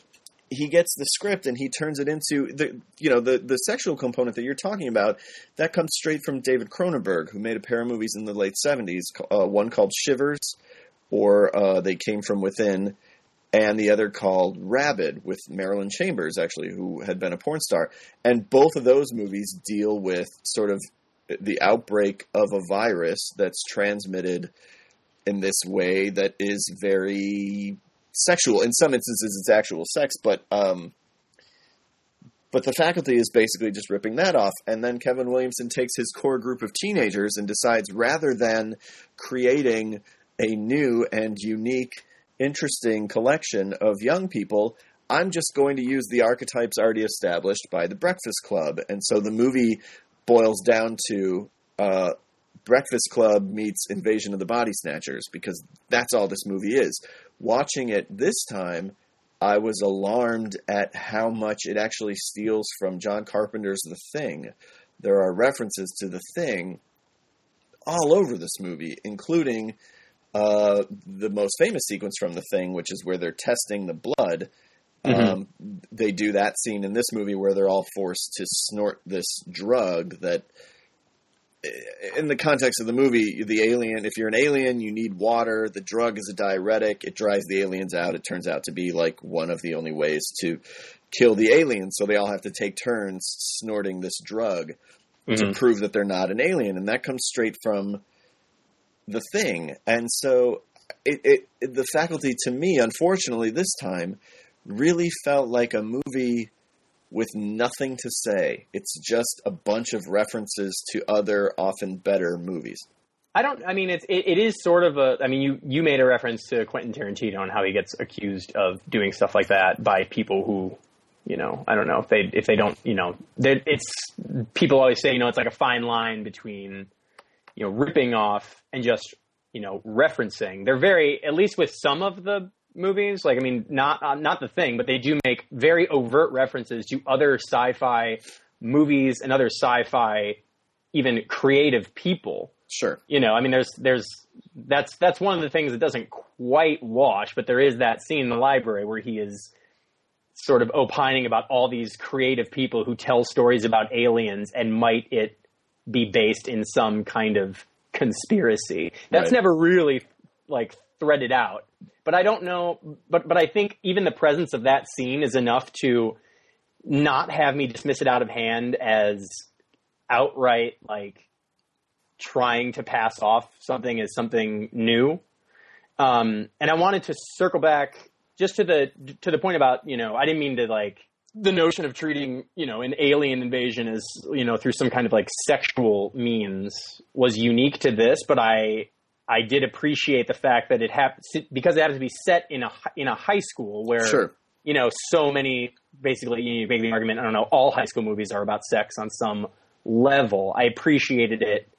Speaker 1: he gets the script and he turns it into the, you know, the, the sexual component that you're talking about. That comes straight from David Cronenberg, who made a pair of movies in the late seventies, uh, one called Shivers, or uh, They Came From Within, and the other called Rabid, with Marilyn Chambers, actually, who had been a porn star. And both of those movies deal with sort of the outbreak of a virus that's transmitted in this way that is very sexual. In some instances, it's actual sex, but um, but The Faculty is basically just ripping that off. And then Kevin Williamson takes his core group of teenagers and decides, rather than creating a new and unique, interesting collection of young people, I'm just going to use the archetypes already established by The Breakfast Club. And so the movie boils down to uh, Breakfast Club meets Invasion of the Body Snatchers, because that's all this movie is. Watching it this time, I was alarmed at how much it actually steals from John Carpenter's The Thing. There are references to The Thing all over this movie, including Uh, the most famous sequence from The Thing, which is where they're testing the blood. Mm-hmm. Um, they do that scene in this movie where they're all forced to snort this drug that, in the context of the movie, the alien, if you're an alien, you need water. The drug is a diuretic. It dries the aliens out. It turns out to be like one of the only ways to kill the aliens. So they all have to take turns snorting this drug mm-hmm. to prove that they're not an alien. And that comes straight from The Thing. And so it, it, it, The Faculty, to me, unfortunately, this time, really felt like a movie with nothing to say. It's just a bunch of references to other, often better movies.
Speaker 2: I don't, I mean, it's, it, it is sort of a, I mean, you, you made a reference to Quentin Tarantino and how he gets accused of doing stuff like that by people who, you know, I don't know, if they, if they don't, you know, it's, people always say, you know, it's like a fine line between, you know, ripping off and just, you know, referencing. They're very, at least with some of the movies, like, I mean, not uh, not The Thing, but they do make very overt references to other sci-fi movies and other sci-fi, even creative people.
Speaker 1: Sure.
Speaker 2: You know, I mean, there's, there's, that's, that's one of the things that doesn't quite wash, but there is that scene in the library where he is sort of opining about all these creative people who tell stories about aliens and might it be based in some kind of conspiracy. That's right. Never really like threaded out, but I don't know. But, but I think even the presence of that scene is enough to not have me dismiss it out of hand as outright, like trying to pass off something as something new. Um, and I wanted to circle back just to the, to the point about, you know, I didn't mean to like, the notion of treating, you know, an alien invasion as, you know, through some kind of like sexual means was unique to this, but I, I did appreciate the fact that it happened because it had to be set in a, in a high school where,
Speaker 1: sure.
Speaker 2: you know, so many basically you make the argument, I don't know, all high school movies are about sex on some level. I appreciated it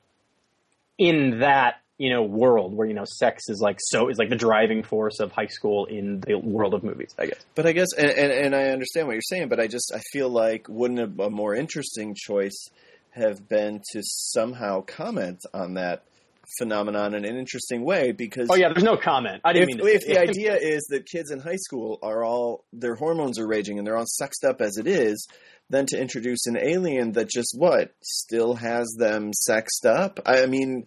Speaker 2: in that, you know, world where, you know, sex is like so is like the driving force of high school in the world of movies, I guess.
Speaker 1: But I guess, and, and, and I understand what you're saying, but I just, I feel like wouldn't a, a more interesting choice have been to somehow comment on that phenomenon in an interesting way? Because
Speaker 2: oh yeah, there's no comment. I didn't
Speaker 1: if,
Speaker 2: mean to
Speaker 1: if the idea is that kids in high school are all, their hormones are raging and they're all sexed up as it is, then to introduce an alien that just what still has them sexed up. I mean,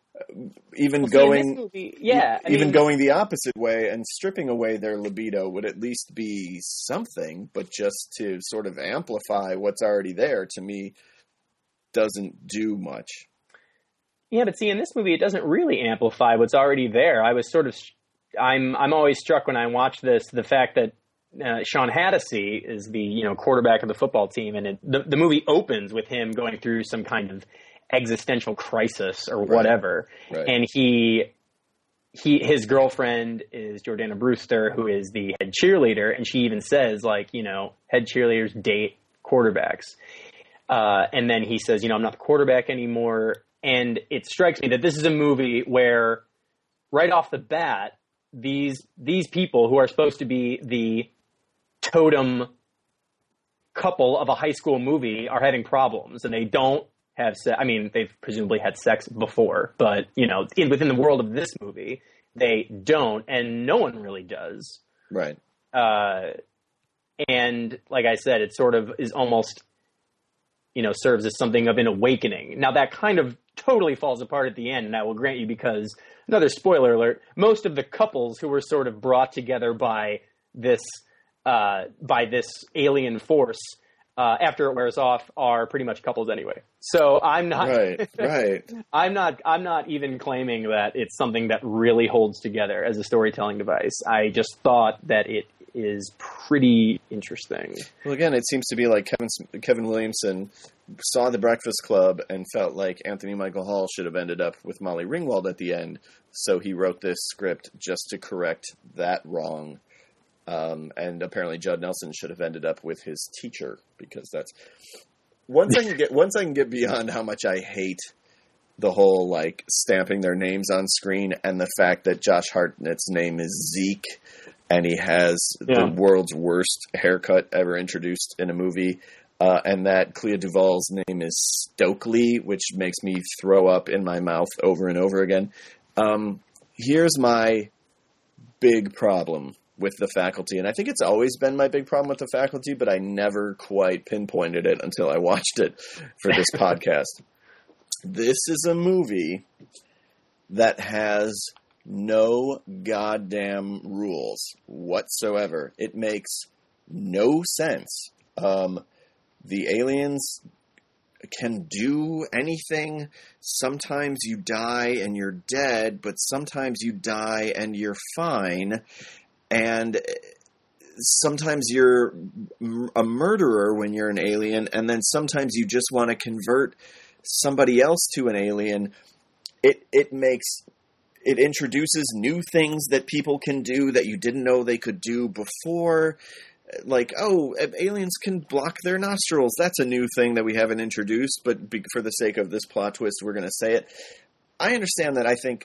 Speaker 1: even
Speaker 2: well,
Speaker 1: going,
Speaker 2: see, in this movie, yeah, I
Speaker 1: even
Speaker 2: mean,
Speaker 1: going the opposite way and stripping away their libido would at least be something. But just to sort of amplify what's already there, to me, doesn't do much.
Speaker 2: Yeah, but see, in this movie, it doesn't really amplify what's already there. I was sort of, I'm, I'm always struck when I watch this, the fact that uh, Sean Hattasy is the, you know, quarterback of the football team, and it, the the movie opens with him going through some kind of existential crisis or whatever,
Speaker 1: right. Right.
Speaker 2: and he, he, his girlfriend is Jordana Brewster, who is the head cheerleader, and she even says, like, you know, head cheerleaders date quarterbacks, uh, and then he says, you know, I'm not the quarterback anymore. And it strikes me that this is a movie where, right off the bat, these these people who are supposed to be the totem couple of a high school movie are having problems, and they don't have sex. I mean, they've presumably had sex before, but, you know, in, within the world of this movie, they don't, and no one really does.
Speaker 1: Right.
Speaker 2: Uh, and like I said, it sort of is almost, you know, serves as something of an awakening. Now, that kind of totally falls apart at the end, and I will grant you, because, another spoiler alert, most of the couples who were sort of brought together by this uh, by this alien force, uh, after it wears off, are pretty much couples anyway. So I'm not
Speaker 1: right, right.
Speaker 2: I'm not I'm not even claiming that it's something that really holds together as a storytelling device. I just thought that it is pretty interesting.
Speaker 1: Well, again, it seems to be like Kevin Kevin Williamson saw The Breakfast Club and felt like Anthony Michael Hall should have ended up with Molly Ringwald at the end, so he wrote this script just to correct that wrong. Um, and apparently Judd Nelson should have ended up with his teacher, because that's once I can get once I can get beyond how much I hate the whole like stamping their names on screen, and the fact that Josh Hartnett's name is Zeke, and he has yeah. the world's worst haircut ever introduced in a movie, uh, and that Clea Duvall's name is Stokely, which makes me throw up in my mouth over and over again. Um, here's my big problem with The Faculty, and I think it's always been my big problem with The Faculty, but I never quite pinpointed it until I watched it for this podcast. This is a movie that has no goddamn rules whatsoever. It makes no sense. Um, the aliens can do anything. Sometimes you die and you're dead, but sometimes you die and you're fine. And sometimes you're a murderer when you're an alien, and then sometimes you just want to convert somebody else to an alien. It it makes it introduces new things that people can do that you didn't know they could do before. Like, oh, aliens can block their nostrils. That's a new thing that we haven't introduced, but for the sake of this plot twist, we're going to say it. I understand that. I think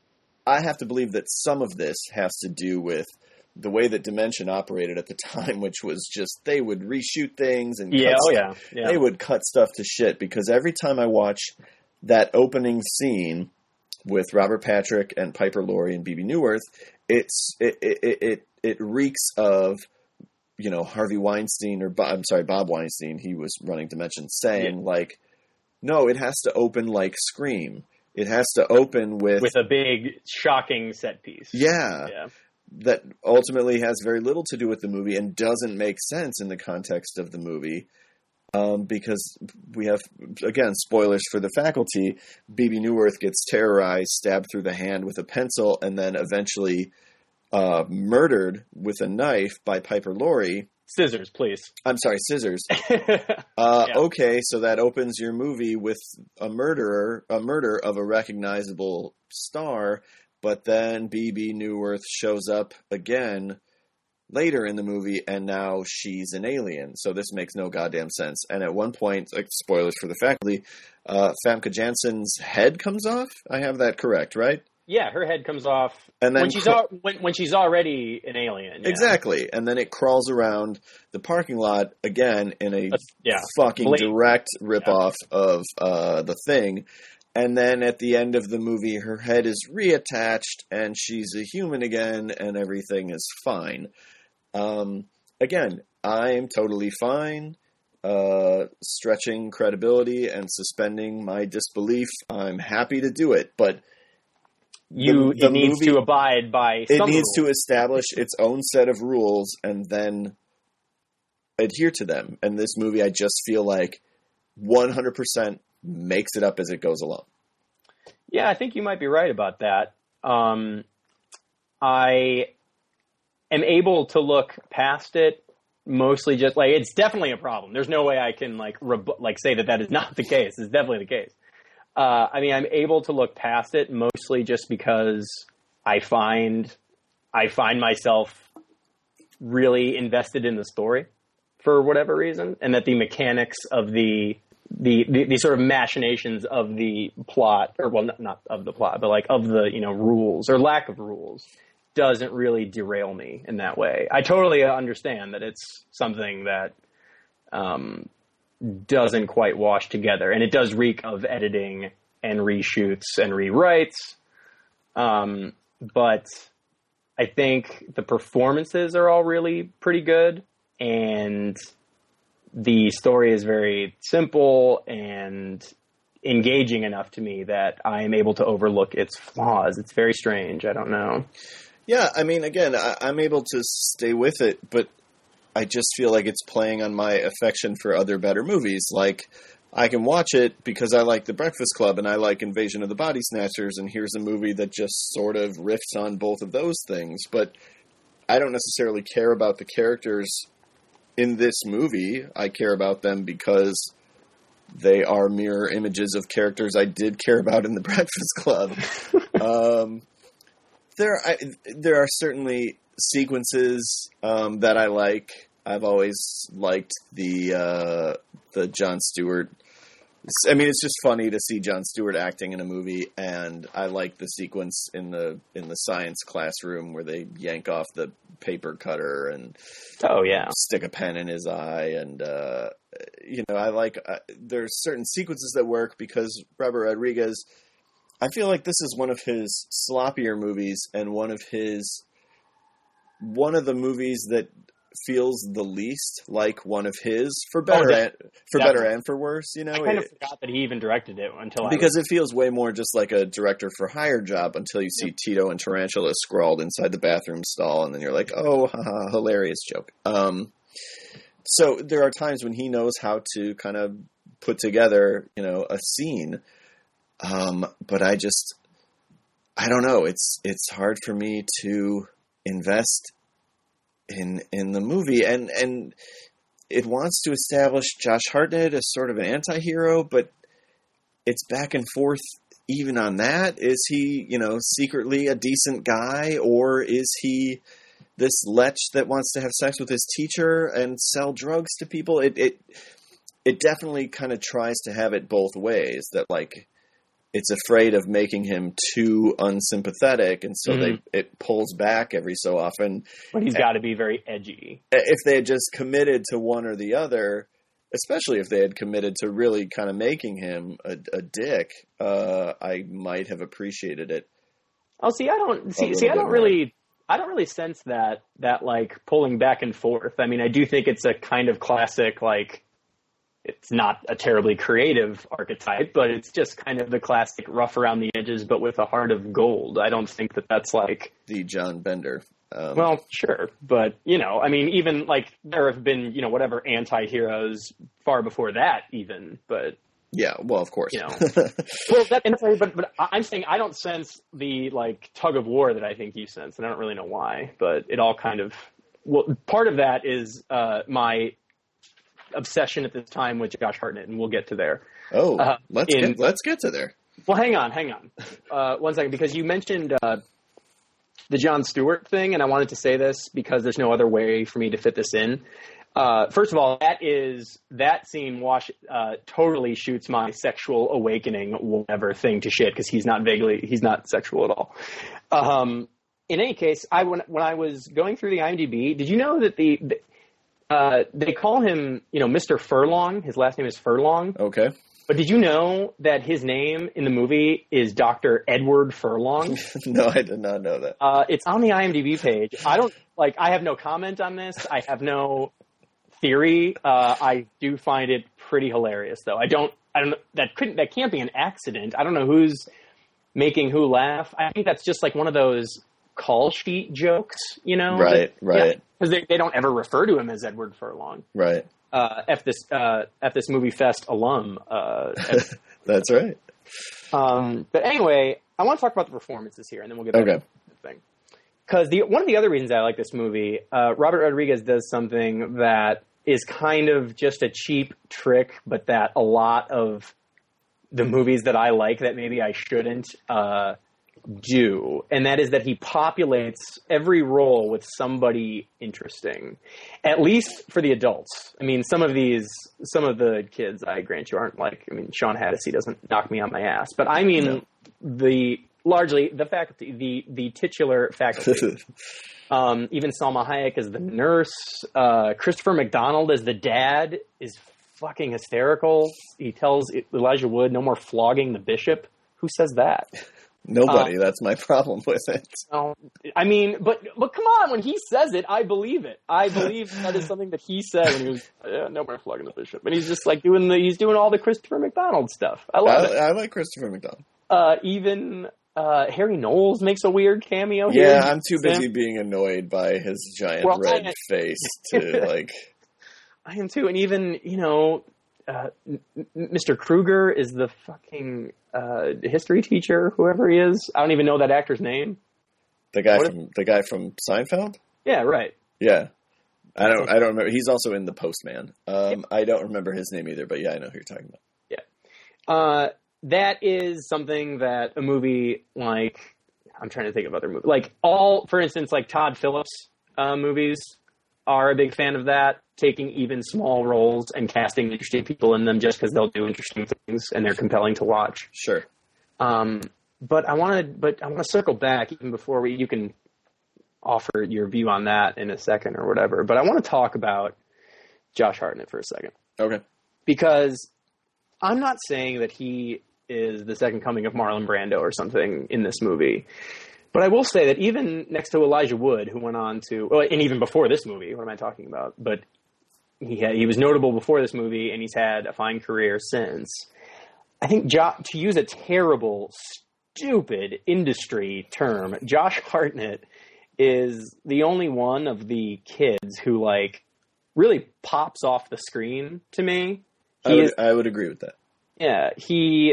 Speaker 1: I have to believe that some of this has to do with the way that Dimension operated at the time, which was just they would reshoot things and
Speaker 2: yeah,
Speaker 1: cut
Speaker 2: oh
Speaker 1: stuff.
Speaker 2: yeah, yeah,
Speaker 1: they would cut stuff to shit, because every time I watch that opening scene with Robert Patrick and Piper Laurie and Bebe Neuwirth, it's it it it, it reeks of, you know, Harvey Weinstein or I'm sorry Bob Weinstein. He was running Dimension, saying yeah. like, no, it has to open like Scream. It has to open with
Speaker 2: with a big shocking set piece.
Speaker 1: Yeah.
Speaker 2: Yeah.
Speaker 1: That ultimately has very little to do with the movie and doesn't make sense in the context of the movie, um, because we have, again, spoilers for The Faculty. Bebe Neuwirth gets terrorized, stabbed through the hand with a pencil, and then eventually uh, murdered with a knife by Piper Laurie.
Speaker 2: Scissors, please.
Speaker 1: I'm sorry, scissors. uh,
Speaker 2: yeah.
Speaker 1: Okay, so that opens your movie with a murderer, a murder of a recognizable star. But then Bebe Neuwirth shows up again later in the movie, and now she's an alien. So this makes no goddamn sense. And at one point, like spoilers for the faculty, uh, Famke Janssen's head comes off. I have that correct, right?
Speaker 2: Yeah, her head comes off
Speaker 1: and then
Speaker 2: when she's
Speaker 1: cr-
Speaker 2: al- when, when she's already an alien. Yeah.
Speaker 1: Exactly, and then it crawls around the parking lot again in a
Speaker 2: uh, yeah.
Speaker 1: fucking
Speaker 2: Blade.
Speaker 1: direct ripoff yeah. of uh, The Thing. And then at the end of the movie, her head is reattached, and she's a human again, and everything is fine. Um, again, I am totally fine. Uh, stretching credibility and suspending my disbelief. I'm happy to do it, but.
Speaker 2: You
Speaker 1: the, the
Speaker 2: it needs
Speaker 1: movie,
Speaker 2: to abide by
Speaker 1: it
Speaker 2: some
Speaker 1: needs
Speaker 2: rules.
Speaker 1: to establish its own set of rules and then adhere to them. And this movie, I just feel like one hundred percent makes it up as it goes along.
Speaker 2: Yeah, I think you might be right about that. Um, I am able to look past it, mostly just like it's definitely a problem. There's no way I can like reb- like say that that is not the case. It's definitely the case. Uh, I mean, I'm able to look past it mostly just because I find I find myself really invested in the story for whatever reason, and that the mechanics of the the, the, the sort of machinations of the plot, or well, not, not of the plot, but like of the you know rules or lack of rules, doesn't really derail me in that way. I totally understand that it's something that. Um, doesn't quite wash together, and it does reek of editing and reshoots and rewrites. Um, but I think the performances are all really pretty good, and the story is very simple and engaging enough to me that I am able to overlook its flaws. It's very strange. I don't know.
Speaker 1: Yeah, I mean, again, I, I'm able to stay with it, but I just feel like it's playing on my affection for other better movies. Like, I can watch it because I like The Breakfast Club and I like Invasion of the Body Snatchers, and here's a movie that just sort of riffs on both of those things. But I don't necessarily care about the characters in this movie. I care about them because they are mirror images of characters I did care about in The Breakfast Club. um, there, I, there are certainly sequences um, that I like. I've always liked the uh, the Jon Stewart. I mean, it's just funny to see Jon Stewart acting in a movie, and I like the sequence in the in the science classroom where they yank off the paper cutter and
Speaker 2: oh yeah,
Speaker 1: stick a pen in his eye, and uh, you know, I like. Uh, there's certain sequences that work because Robert Rodriguez. I feel like this is one of his sloppier movies and one of his. One of the movies that feels the least like one of his, for better,
Speaker 2: oh,
Speaker 1: and, for better and for worse. You know,
Speaker 2: I kind
Speaker 1: it,
Speaker 2: of forgot that he even directed it until
Speaker 1: because
Speaker 2: I was...
Speaker 1: it feels way more just like a director for hire job until you see yep. Tito and Tarantula scrawled inside the bathroom stall, and then you're like, oh, haha, hilarious joke. Um, so there are times when he knows how to kind of put together, you know, a scene. Um, but I just, I don't know. It's it's hard for me to invest in in the movie, and and it wants to establish Josh Hartnett as sort of an anti-hero, but it's back and forth even on that. Is he, you know, secretly a decent guy, or is he this lech that wants to have sex with his teacher and sell drugs to people? It it it definitely kind of tries to have it both ways, that like it's afraid of making him too unsympathetic, and so mm-hmm. they it pulls back every so often.
Speaker 2: But he's got to be very edgy.
Speaker 1: If they had just committed to one or the other, especially if they had committed to really kind of making him a, a dick, uh, I might have appreciated it.
Speaker 2: Oh, see, I don't see. See, I don't really, I don't really sense that that like pulling back and forth. I mean, I do think it's a kind of classic like. It's not a terribly creative archetype, but it's just kind of the classic rough around the edges, but with a heart of gold. I don't think that that's like...
Speaker 1: The John Bender. Um,
Speaker 2: well, sure. But, you know, I mean, even like there have been, you know, whatever anti-heroes far before that even, but...
Speaker 1: Yeah, well, of course.
Speaker 2: You know. well, that, and, but, but I'm saying I don't sense the like tug of war that I think you sense, and I don't really know why, but it all kind of... Well, part of that is uh, my... obsession at this time with Josh Hartnett, and we'll get to there.
Speaker 1: Oh,
Speaker 2: uh,
Speaker 1: let's in, get let's get to there.
Speaker 2: Well, hang on, hang on, uh, one second, because you mentioned uh, the Jon Stewart thing, and I wanted to say this because there's no other way for me to fit this in. Uh, first of all, that is that scene wash uh, totally shoots my sexual awakening whatever thing to shit because he's not vaguely he's not sexual at all. Um, in any case, I when when I was going through the IMDb, did you know that the, the uh, they call him you know Mister Furlong? His last name is Furlong.
Speaker 1: Okay.
Speaker 2: But did you know that his name in the movie is Doctor Edward Furlong?
Speaker 1: No, I did not know that.
Speaker 2: Uh, it's on the IMDb page. I don't like. I have no comment on this. I have no theory. Uh, I do find it pretty hilarious, though. I don't. I don't. That couldn't. That can't be an accident. I don't know who's making who laugh. I think that's just like one of those call sheet jokes, you know?
Speaker 1: Right.
Speaker 2: That,
Speaker 1: right.
Speaker 2: Because yeah, they, they don't ever refer to him as Edward Furlong.
Speaker 1: Right.
Speaker 2: Uh, F this uh, F this movie fest alum. Uh,
Speaker 1: That's right.
Speaker 2: Um, but anyway, I want to talk about the performances here, and then we'll get back
Speaker 1: okay.
Speaker 2: to the thing. Because the one of the other reasons I like this movie, uh, Robert Rodriguez does something that is kind of just a cheap trick, but that a lot of the movies that I like that maybe I shouldn't uh, do, and that is that he populates every role with somebody interesting, at least for the adults. I mean, some of these, some of the kids, I grant you, aren't like, I mean, Sean Hattasey doesn't knock me on my ass, but I mean no. the, largely the faculty, the, the titular faculty. um, even Salma Hayek as the nurse, uh, Christopher McDonald as the dad is fucking hysterical. He tells Elijah Wood, no more flogging the bishop. Who says that?
Speaker 1: Nobody.
Speaker 2: Um,
Speaker 1: That's my problem with it.
Speaker 2: Oh, I mean, but but come on, when he says it, I believe it. I believe that is something that he said when he was yeah, no more flogging the bishop, and he's just like doing the he's doing all the Christopher McDonald stuff. I love
Speaker 1: I,
Speaker 2: it.
Speaker 1: I like Christopher McDonald.
Speaker 2: Uh, even uh, Harry Knowles makes a weird cameo.
Speaker 1: Yeah,
Speaker 2: here.
Speaker 1: I'm too busy being annoyed by his giant
Speaker 2: well,
Speaker 1: red
Speaker 2: I,
Speaker 1: face to like.
Speaker 2: I am too, and even you know. Uh, Mister Kruger is the fucking uh, history teacher, whoever he is. I don't even know that actor's name.
Speaker 1: The guy
Speaker 2: what
Speaker 1: from is- the guy from Seinfeld.
Speaker 2: Yeah, right.
Speaker 1: Yeah, I don't. I don't remember. He's also in The Postman. Um, yeah. I don't remember his name either, but yeah, I know who you're talking about.
Speaker 2: Yeah, uh, that is something that a movie like I'm trying to think of other movies like all, for instance, like Todd Phillips uh, movies are a big fan of that. Taking even small roles and casting interesting people in them just because they'll do interesting things and they're compelling to watch.
Speaker 1: Sure.
Speaker 2: Um, but I want to, but I want to circle back even before we, you can offer your view on that in a second or whatever. But I want to talk about Josh Hartnett for a second.
Speaker 1: Okay.
Speaker 2: Because I'm not saying that he is the second coming of Marlon Brando or something in this movie. But I will say that even next to Elijah Wood, who went on to, well, and even before this movie, what am I talking about? But He had, he was notable before this movie, and he's had a fine career since. I think, jo- to use a terrible, stupid industry term, Josh Hartnett is the only one of the kids who, like, really pops off the screen to me. He
Speaker 1: I would,
Speaker 2: is,
Speaker 1: I would agree with that.
Speaker 2: Yeah, he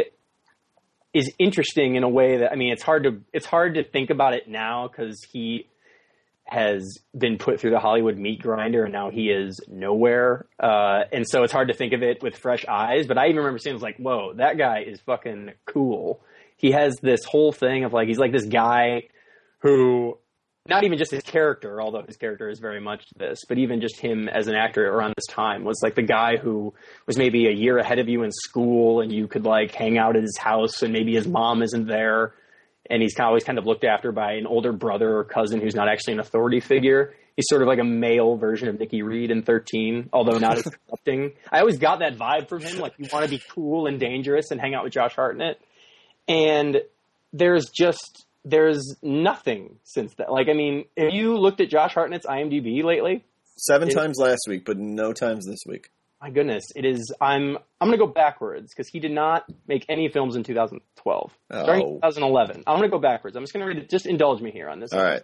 Speaker 2: is interesting in a way that, I mean, it's hard to it's hard to think about it now because he has been put through the Hollywood meat grinder and now he is nowhere. Uh, and so it's hard to think of it with fresh eyes. But I even remember seeing, it was like, whoa, that guy is fucking cool. He has this whole thing of like, he's like this guy who, not even just his character, although his character is very much this, but even just him as an actor around this time was like the guy who was maybe a year ahead of you in school and you could like hang out at his house and maybe his mom isn't there. And he's always kind of looked after by an older brother or cousin who's not actually an authority figure. He's sort of like a male version of Nikki Reed in thirteen, although not as corrupting. I always got that vibe from him, like you want to be cool and dangerous and hang out with Josh Hartnett. And there's just, there's nothing since that. Like, I mean, have you looked at Josh Hartnett's IMDb lately?
Speaker 1: Seven
Speaker 2: it,
Speaker 1: times last week, but no times this week.
Speaker 2: My goodness, it is. I'm. I'm going to go backwards because he did not make any films in two thousand twelve.
Speaker 1: Oh.
Speaker 2: Starting two thousand eleven. I'm going to go backwards. I'm just going to read it. Just indulge me here on this.
Speaker 1: All right.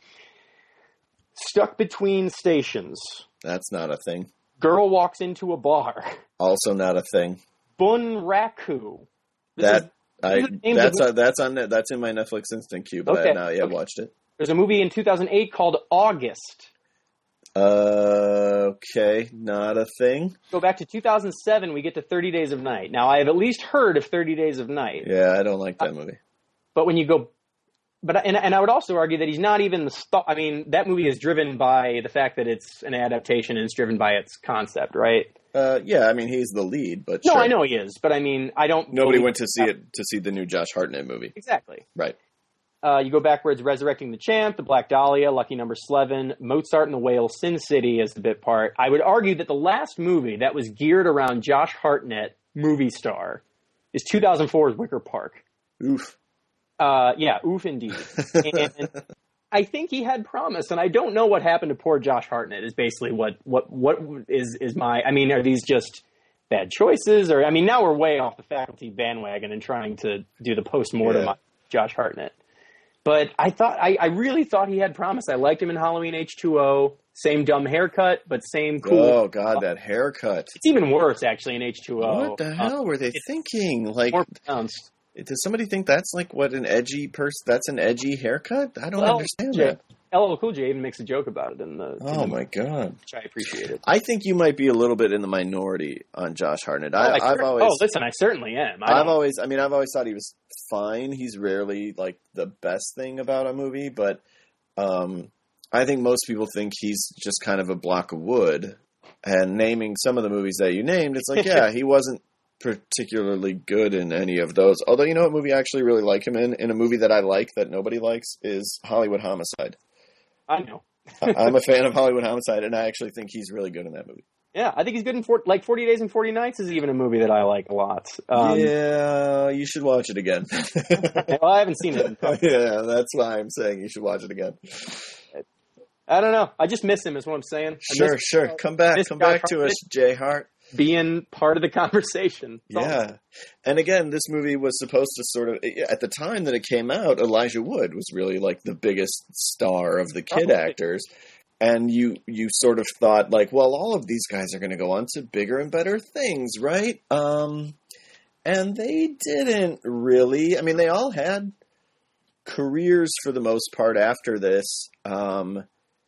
Speaker 2: Stuck Between Stations.
Speaker 1: That's not a thing.
Speaker 2: Girl Walks Into a Bar.
Speaker 1: Also not a thing.
Speaker 2: Bunraku. This
Speaker 1: that
Speaker 2: is,
Speaker 1: I that's a, that's on that's in my Netflix instant queue, but
Speaker 2: okay.
Speaker 1: I have not yet
Speaker 2: okay.
Speaker 1: watched it.
Speaker 2: There's a movie in two thousand eight called August.
Speaker 1: Uh, okay, not a thing.
Speaker 2: Go back to two thousand seven, we get to thirty Days of Night. Now, I have at least heard of thirty Days of Night.
Speaker 1: Yeah, I don't like that movie.
Speaker 2: But when you go... but and and I would also argue that he's not even the star. I mean, that movie is driven by the fact that it's an adaptation and it's driven by its concept, right?
Speaker 1: Uh, yeah, I mean, he's the lead, but
Speaker 2: no,
Speaker 1: sure.
Speaker 2: I know he is, but I mean, I don't.
Speaker 1: Nobody went to see it to see the new Josh Hartnett movie.
Speaker 2: Exactly.
Speaker 1: Right.
Speaker 2: Uh, you go backwards, Resurrecting the Champ, The Black Dahlia, Lucky Number Eleven, Mozart and the Whale, Sin City as the bit part. I would argue that the last movie that was geared around Josh Hartnett, movie star, is two thousand four's Wicker Park.
Speaker 1: Oof.
Speaker 2: Uh, yeah, oof indeed. And I think he had promise, and I don't know what happened to poor Josh Hartnett is basically what, what, what is, is my, I mean, are these just bad choices? Or, I mean, now we're way off the Faculty bandwagon and trying to do the post-mortem
Speaker 1: yeah.
Speaker 2: on Josh Hartnett. But I thought, I, I really thought he had promise. I liked him in Halloween H two O. Same dumb haircut, but same cool.
Speaker 1: Oh, God, that haircut.
Speaker 2: It's even worse, actually, in H two O.
Speaker 1: What the hell
Speaker 2: uh,
Speaker 1: were they thinking? Like,
Speaker 2: more pronounced.
Speaker 1: does somebody think that's like what an edgy person, that's an edgy haircut? I don't
Speaker 2: well,
Speaker 1: understand
Speaker 2: J-
Speaker 1: that.
Speaker 2: L L Cool J even makes a joke about it in the.
Speaker 1: Oh,
Speaker 2: in the
Speaker 1: my God.
Speaker 2: Which I appreciated.
Speaker 1: I think you might be a little bit in the minority on Josh Hartnett. I,
Speaker 2: oh, I
Speaker 1: I've
Speaker 2: cer-
Speaker 1: always.
Speaker 2: oh, listen, I certainly am. I
Speaker 1: I've
Speaker 2: don't-
Speaker 1: always, I mean, I've always thought he was fine. He's rarely like the best thing about a movie, but um, I think most people think he's just kind of a block of wood. And naming some of the movies that you named, it's like, yeah, he wasn't particularly good in any of those. Although, you know what movie I actually really like him in? In a movie that I like that nobody likes is Hollywood Homicide.
Speaker 2: I know.
Speaker 1: I'm a fan of Hollywood Homicide, and I actually think he's really good in that movie.
Speaker 2: Yeah, I think he's good in for, like forty Days and forty Nights is even a movie that I like a lot. Um,
Speaker 1: yeah, you should watch it again.
Speaker 2: well, I haven't seen it.
Speaker 1: Yeah, that's why I'm saying you should watch it again.
Speaker 2: I don't know. I just miss him is what I'm saying. I
Speaker 1: Sure,
Speaker 2: miss,
Speaker 1: sure. Come back. Come back to us, Jay Hart.
Speaker 2: Being part of the conversation. That's
Speaker 1: yeah. And again, this movie was supposed to sort of, at the time that it came out, Elijah Wood was really like the biggest star of the kid
Speaker 2: oh,
Speaker 1: actors. And you, you sort of thought like, well, all of these guys are going to go on to bigger and better things, right? Um, and they didn't really. I mean, they all had careers for the most part after this. Um,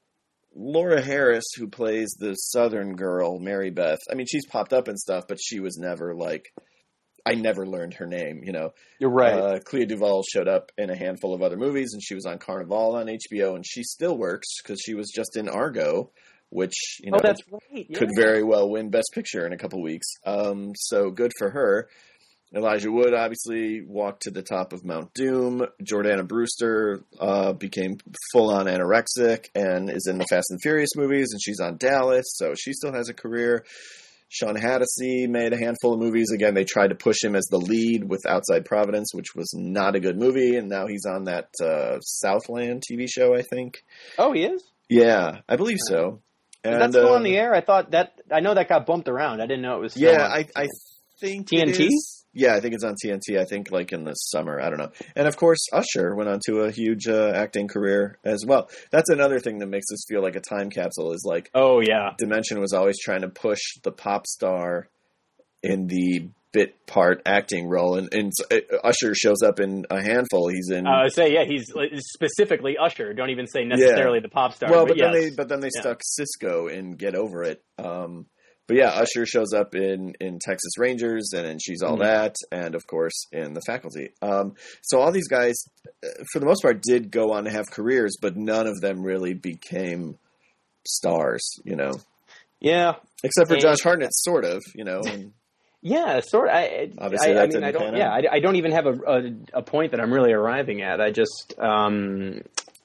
Speaker 1: Laura Harris, who plays the Southern girl, Mary Beth, I mean, she's popped up and stuff, but she was never like, I never learned her name, you know.
Speaker 2: You're right.
Speaker 1: Uh, Clea Duvall showed up in a handful of other movies, and she was on Carnival on H B O, and she still works because she was just in Argo, which, you know,
Speaker 2: oh, that's right. Yeah.
Speaker 1: could very well win Best Picture in a couple weeks. Um, so good for her. Elijah Wood obviously walked to the top of Mount Doom. Jordana Brewster uh, became full-on anorexic and is in the Fast and Furious movies, and she's on Dallas, so she still has a career. Sean Hattasey made a handful of movies. Again, they tried to push him as the lead with Outside Providence, which was not a good movie, and now he's on that uh, Southland T V show, I think.
Speaker 2: Oh, he is?
Speaker 1: Yeah, I believe so.
Speaker 2: And,
Speaker 1: and
Speaker 2: that's still
Speaker 1: uh,
Speaker 2: on the air? I thought that, I know that got bumped around. I didn't know it was still
Speaker 1: Yeah,
Speaker 2: on.
Speaker 1: I, I think
Speaker 2: T N T?
Speaker 1: it is. Yeah, I think it's on T N T. I think like in the summer. I don't know. And of course, Usher went on to a huge uh, acting career as well. That's another thing that makes this feel like a time capsule is like,
Speaker 2: oh, yeah.
Speaker 1: Dimension was always trying to push the pop star in the bit part acting role. And, and Usher shows up in a handful. He's in.
Speaker 2: I uh, say, yeah, he's specifically Usher. Don't even say necessarily
Speaker 1: yeah.
Speaker 2: the pop star.
Speaker 1: Well,
Speaker 2: but,
Speaker 1: but
Speaker 2: yes.
Speaker 1: then they, but then they
Speaker 2: yeah.
Speaker 1: stuck Cisco in Get Over It. Um, But yeah, Usher shows up in, in Texas Rangers and in She's All
Speaker 2: mm-hmm.
Speaker 1: That, and of course in The Faculty. Um, so all these guys, for the most part, did go on to have careers, but none of them really became stars, you know.
Speaker 2: Yeah,
Speaker 1: except for
Speaker 2: and,
Speaker 1: Josh Hartnett, sort of, you know. And
Speaker 2: yeah, sort of. I,
Speaker 1: obviously,
Speaker 2: I,
Speaker 1: that
Speaker 2: I mean,
Speaker 1: didn't
Speaker 2: I don't.
Speaker 1: pan
Speaker 2: Yeah,
Speaker 1: out.
Speaker 2: I, I don't even have a, a a point that I'm really arriving at. I just. Um,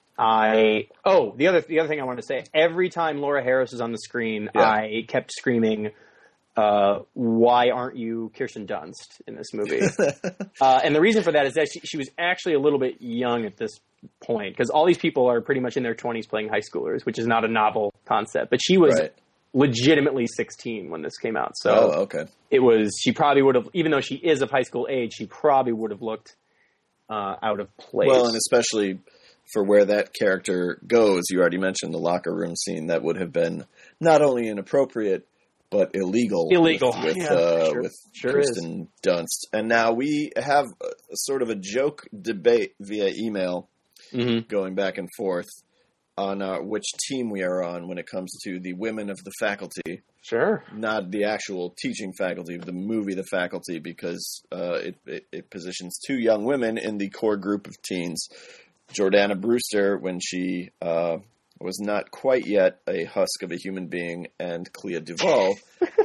Speaker 2: I oh the other the other thing I wanted to say, every time Laura Harris was on the screen,
Speaker 1: Yeah.
Speaker 2: I kept screaming, uh, "Why aren't you Kirsten Dunst in this movie?" uh, and the reason for that is that she, she was actually a little bit young at this point, because all these people are pretty much in their twenties playing high schoolers, which is not a novel concept. But she was
Speaker 1: Right.
Speaker 2: legitimately sixteen when this came out, so
Speaker 1: Oh, okay.
Speaker 2: it was. She probably would have, even though she is of high school age, she probably would have looked uh, out of place.
Speaker 1: Well, and especially for where that character goes, you already mentioned the locker room scene. That would have been not only inappropriate, but illegal.
Speaker 2: Illegal,
Speaker 1: with, with,
Speaker 2: yeah,
Speaker 1: uh,
Speaker 2: sure,
Speaker 1: with
Speaker 2: sure
Speaker 1: Kirsten Dunst. And now we have a, a sort of a joke debate via email
Speaker 2: Mm-hmm.
Speaker 1: going back and forth on uh, which team we are on when it comes to the women of the faculty.
Speaker 2: Sure.
Speaker 1: Not the actual teaching faculty, but the movie The Faculty, because uh, it, it, it positions two young women in the core group of teens Jordana Brewster when she uh, was not quite yet a husk of a human being, and Clea Duvall.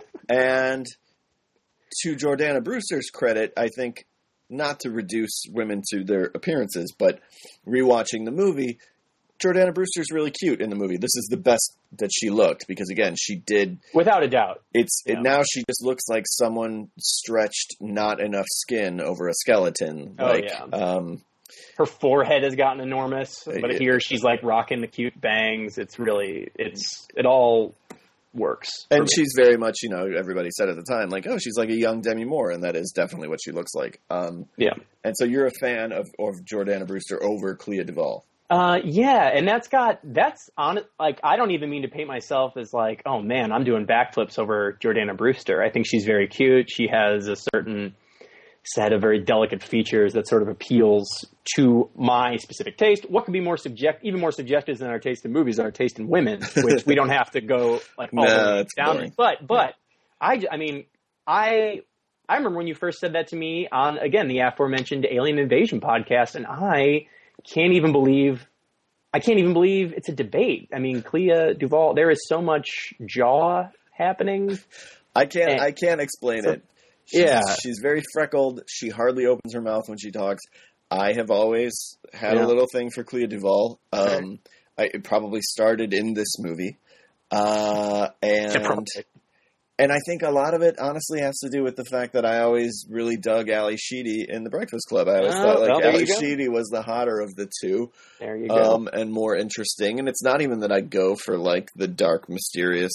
Speaker 1: And to Jordana Brewster's credit, I think, not to reduce women to their appearances, but rewatching the movie, Jordana Brewster's really cute in the movie. This is the best that she looked because, again, she did...
Speaker 2: Without a doubt.
Speaker 1: It's
Speaker 2: yeah.
Speaker 1: it, Now she just looks like someone stretched not enough skin over a skeleton.
Speaker 2: Oh,
Speaker 1: like,
Speaker 2: yeah.
Speaker 1: Um,
Speaker 2: Her forehead has gotten enormous, but
Speaker 1: it,
Speaker 2: here she's, like, rocking the cute bangs. It's really... it's It all works.
Speaker 1: And she's very much, you know, everybody said at the time, like, oh, she's like a young Demi Moore, and that is definitely what she looks like. Um,
Speaker 2: yeah.
Speaker 1: And so you're a fan of, of Jordana Brewster over Clea Duvall.
Speaker 2: Uh, yeah, and that's got, that's on, like, I don't even mean to paint myself as like, oh man, I'm doing backflips over Jordana Brewster. I think she's very cute. She has a certain set of very delicate features that sort of appeals to my specific taste. What could be more subject, even more subjective than our taste in movies, our taste in women, which we don't have to go like all
Speaker 1: no,
Speaker 2: the way
Speaker 1: it's
Speaker 2: down.
Speaker 1: boring.
Speaker 2: But, but, I, I mean, I, I remember when you first said that to me on, again, the aforementioned Alien Invasion podcast, and I can't even believe, I can't even believe it's a debate. I mean, Clea Duvall, there is so much jaw happening.
Speaker 1: I can't,
Speaker 2: and,
Speaker 1: I can't explain
Speaker 2: so,
Speaker 1: it. She's,
Speaker 2: yeah.
Speaker 1: She's very freckled. She hardly opens her mouth when she talks. I have always had
Speaker 2: yeah.
Speaker 1: a little thing for Clea Duvall. Um, I, it probably started in this movie. Uh, and, and I think a lot of it honestly has to do with the fact that I always really dug Ali Sheedy in The Breakfast Club. I always
Speaker 2: oh,
Speaker 1: thought like
Speaker 2: well,
Speaker 1: Ali Sheedy was the hotter of the two.
Speaker 2: There you go.
Speaker 1: Um, and more interesting. And it's not even that I go for like the dark, mysterious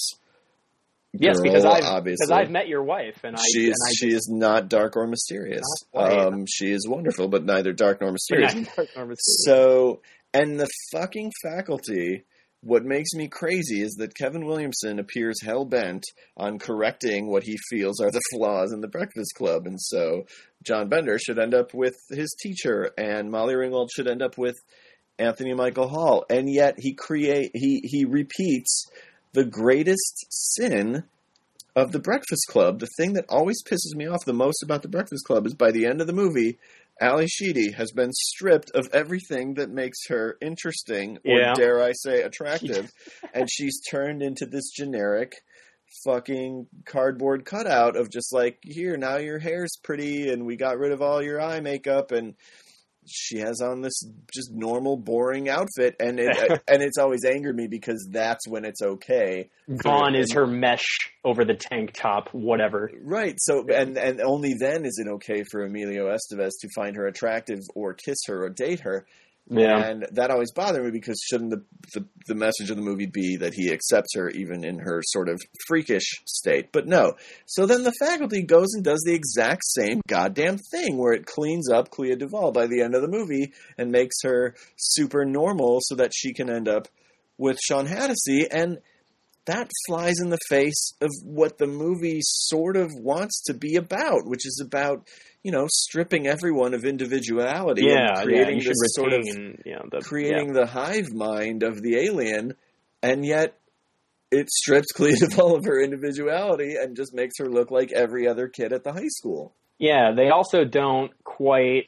Speaker 2: Yes,
Speaker 1: girl,
Speaker 2: because I've
Speaker 1: obviously.
Speaker 2: because I've met your wife, and I
Speaker 1: she is
Speaker 2: and I
Speaker 1: she is not dark or mysterious. Um, she is wonderful, but neither dark nor mysterious.
Speaker 2: dark nor mysterious.
Speaker 1: So, and the fucking faculty. What makes me crazy is that Kevin Williamson appears hell bent on correcting what he feels are the flaws in The Breakfast Club, and so John Bender should end up with his teacher, and Molly Ringwald should end up with Anthony Michael Hall, and yet he create he he repeats the greatest sin of The Breakfast Club. The thing that always pisses me off the most about The Breakfast Club is by the end of the movie, Ali Sheedy has been stripped of everything that makes her interesting or,
Speaker 2: yeah.
Speaker 1: dare I say, attractive. And she's turned into this generic fucking cardboard cutout of just like, here, now your hair's pretty and we got rid of all your eye makeup, and she has on this just normal, boring outfit, and it, and it's always angered me because that's when it's okay.
Speaker 2: Gone is her mesh over the tank top, whatever.
Speaker 1: Right. So, and and only then is it okay for Emilio Estevez to find her attractive or kiss her or date her.
Speaker 2: Yeah.
Speaker 1: And that always bothered me because shouldn't the, the the message of the movie be that he accepts her even in her sort of freakish state? But no. So then the faculty goes and does the exact same goddamn thing where it cleans up Clea Duvall by the end of the movie and makes her super normal so that she can end up with Sean Hannity. And that flies in the face of what the movie sort of wants to be about, which is about, you know, stripping everyone of individuality
Speaker 2: yeah,
Speaker 1: and creating
Speaker 2: yeah,
Speaker 1: this sort of
Speaker 2: you know, the,
Speaker 1: creating
Speaker 2: yeah.
Speaker 1: the hive mind of the alien, and yet it strips Clea Duvall of her individuality and just makes her look like every other kid at the high school.
Speaker 2: Yeah, they also don't quite.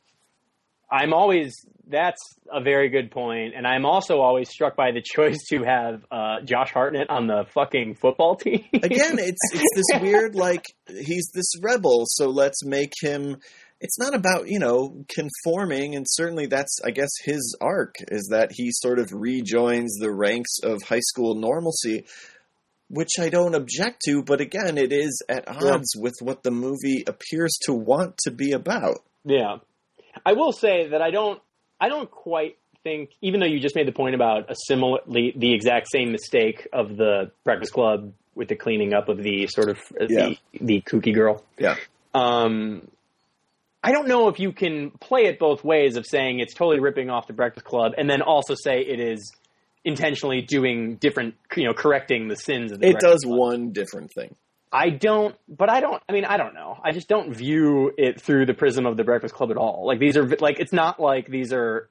Speaker 2: I'm always. That's a very good point, and I'm also always struck by the choice to have uh, Josh Hartnett on the fucking football team.
Speaker 1: Again, it's it's this weird, like, he's this rebel, so let's make him. It's not about, you know, conforming, and certainly that's, I guess, his arc, is that he sort of rejoins the ranks of high school normalcy, which I don't object to, but again, it is at odds yeah. with what the movie appears to want to be about.
Speaker 2: Yeah. I will say that I don't I don't quite think, even though you just made the point about a similar, the exact same mistake of the Breakfast Club with the cleaning up of the sort of
Speaker 1: yeah.
Speaker 2: the, the kooky girl.
Speaker 1: Yeah.
Speaker 2: Um, I don't know if you can play it both ways of saying it's totally ripping off the Breakfast Club and then also say it is intentionally doing different, you know, correcting the sins of the
Speaker 1: It
Speaker 2: Breakfast
Speaker 1: does
Speaker 2: Club.
Speaker 1: one different thing.
Speaker 2: I don't, but I don't, I mean, I don't know. I just don't view it through the prism of the Breakfast Club at all. Like, these are, like, it's not like these are,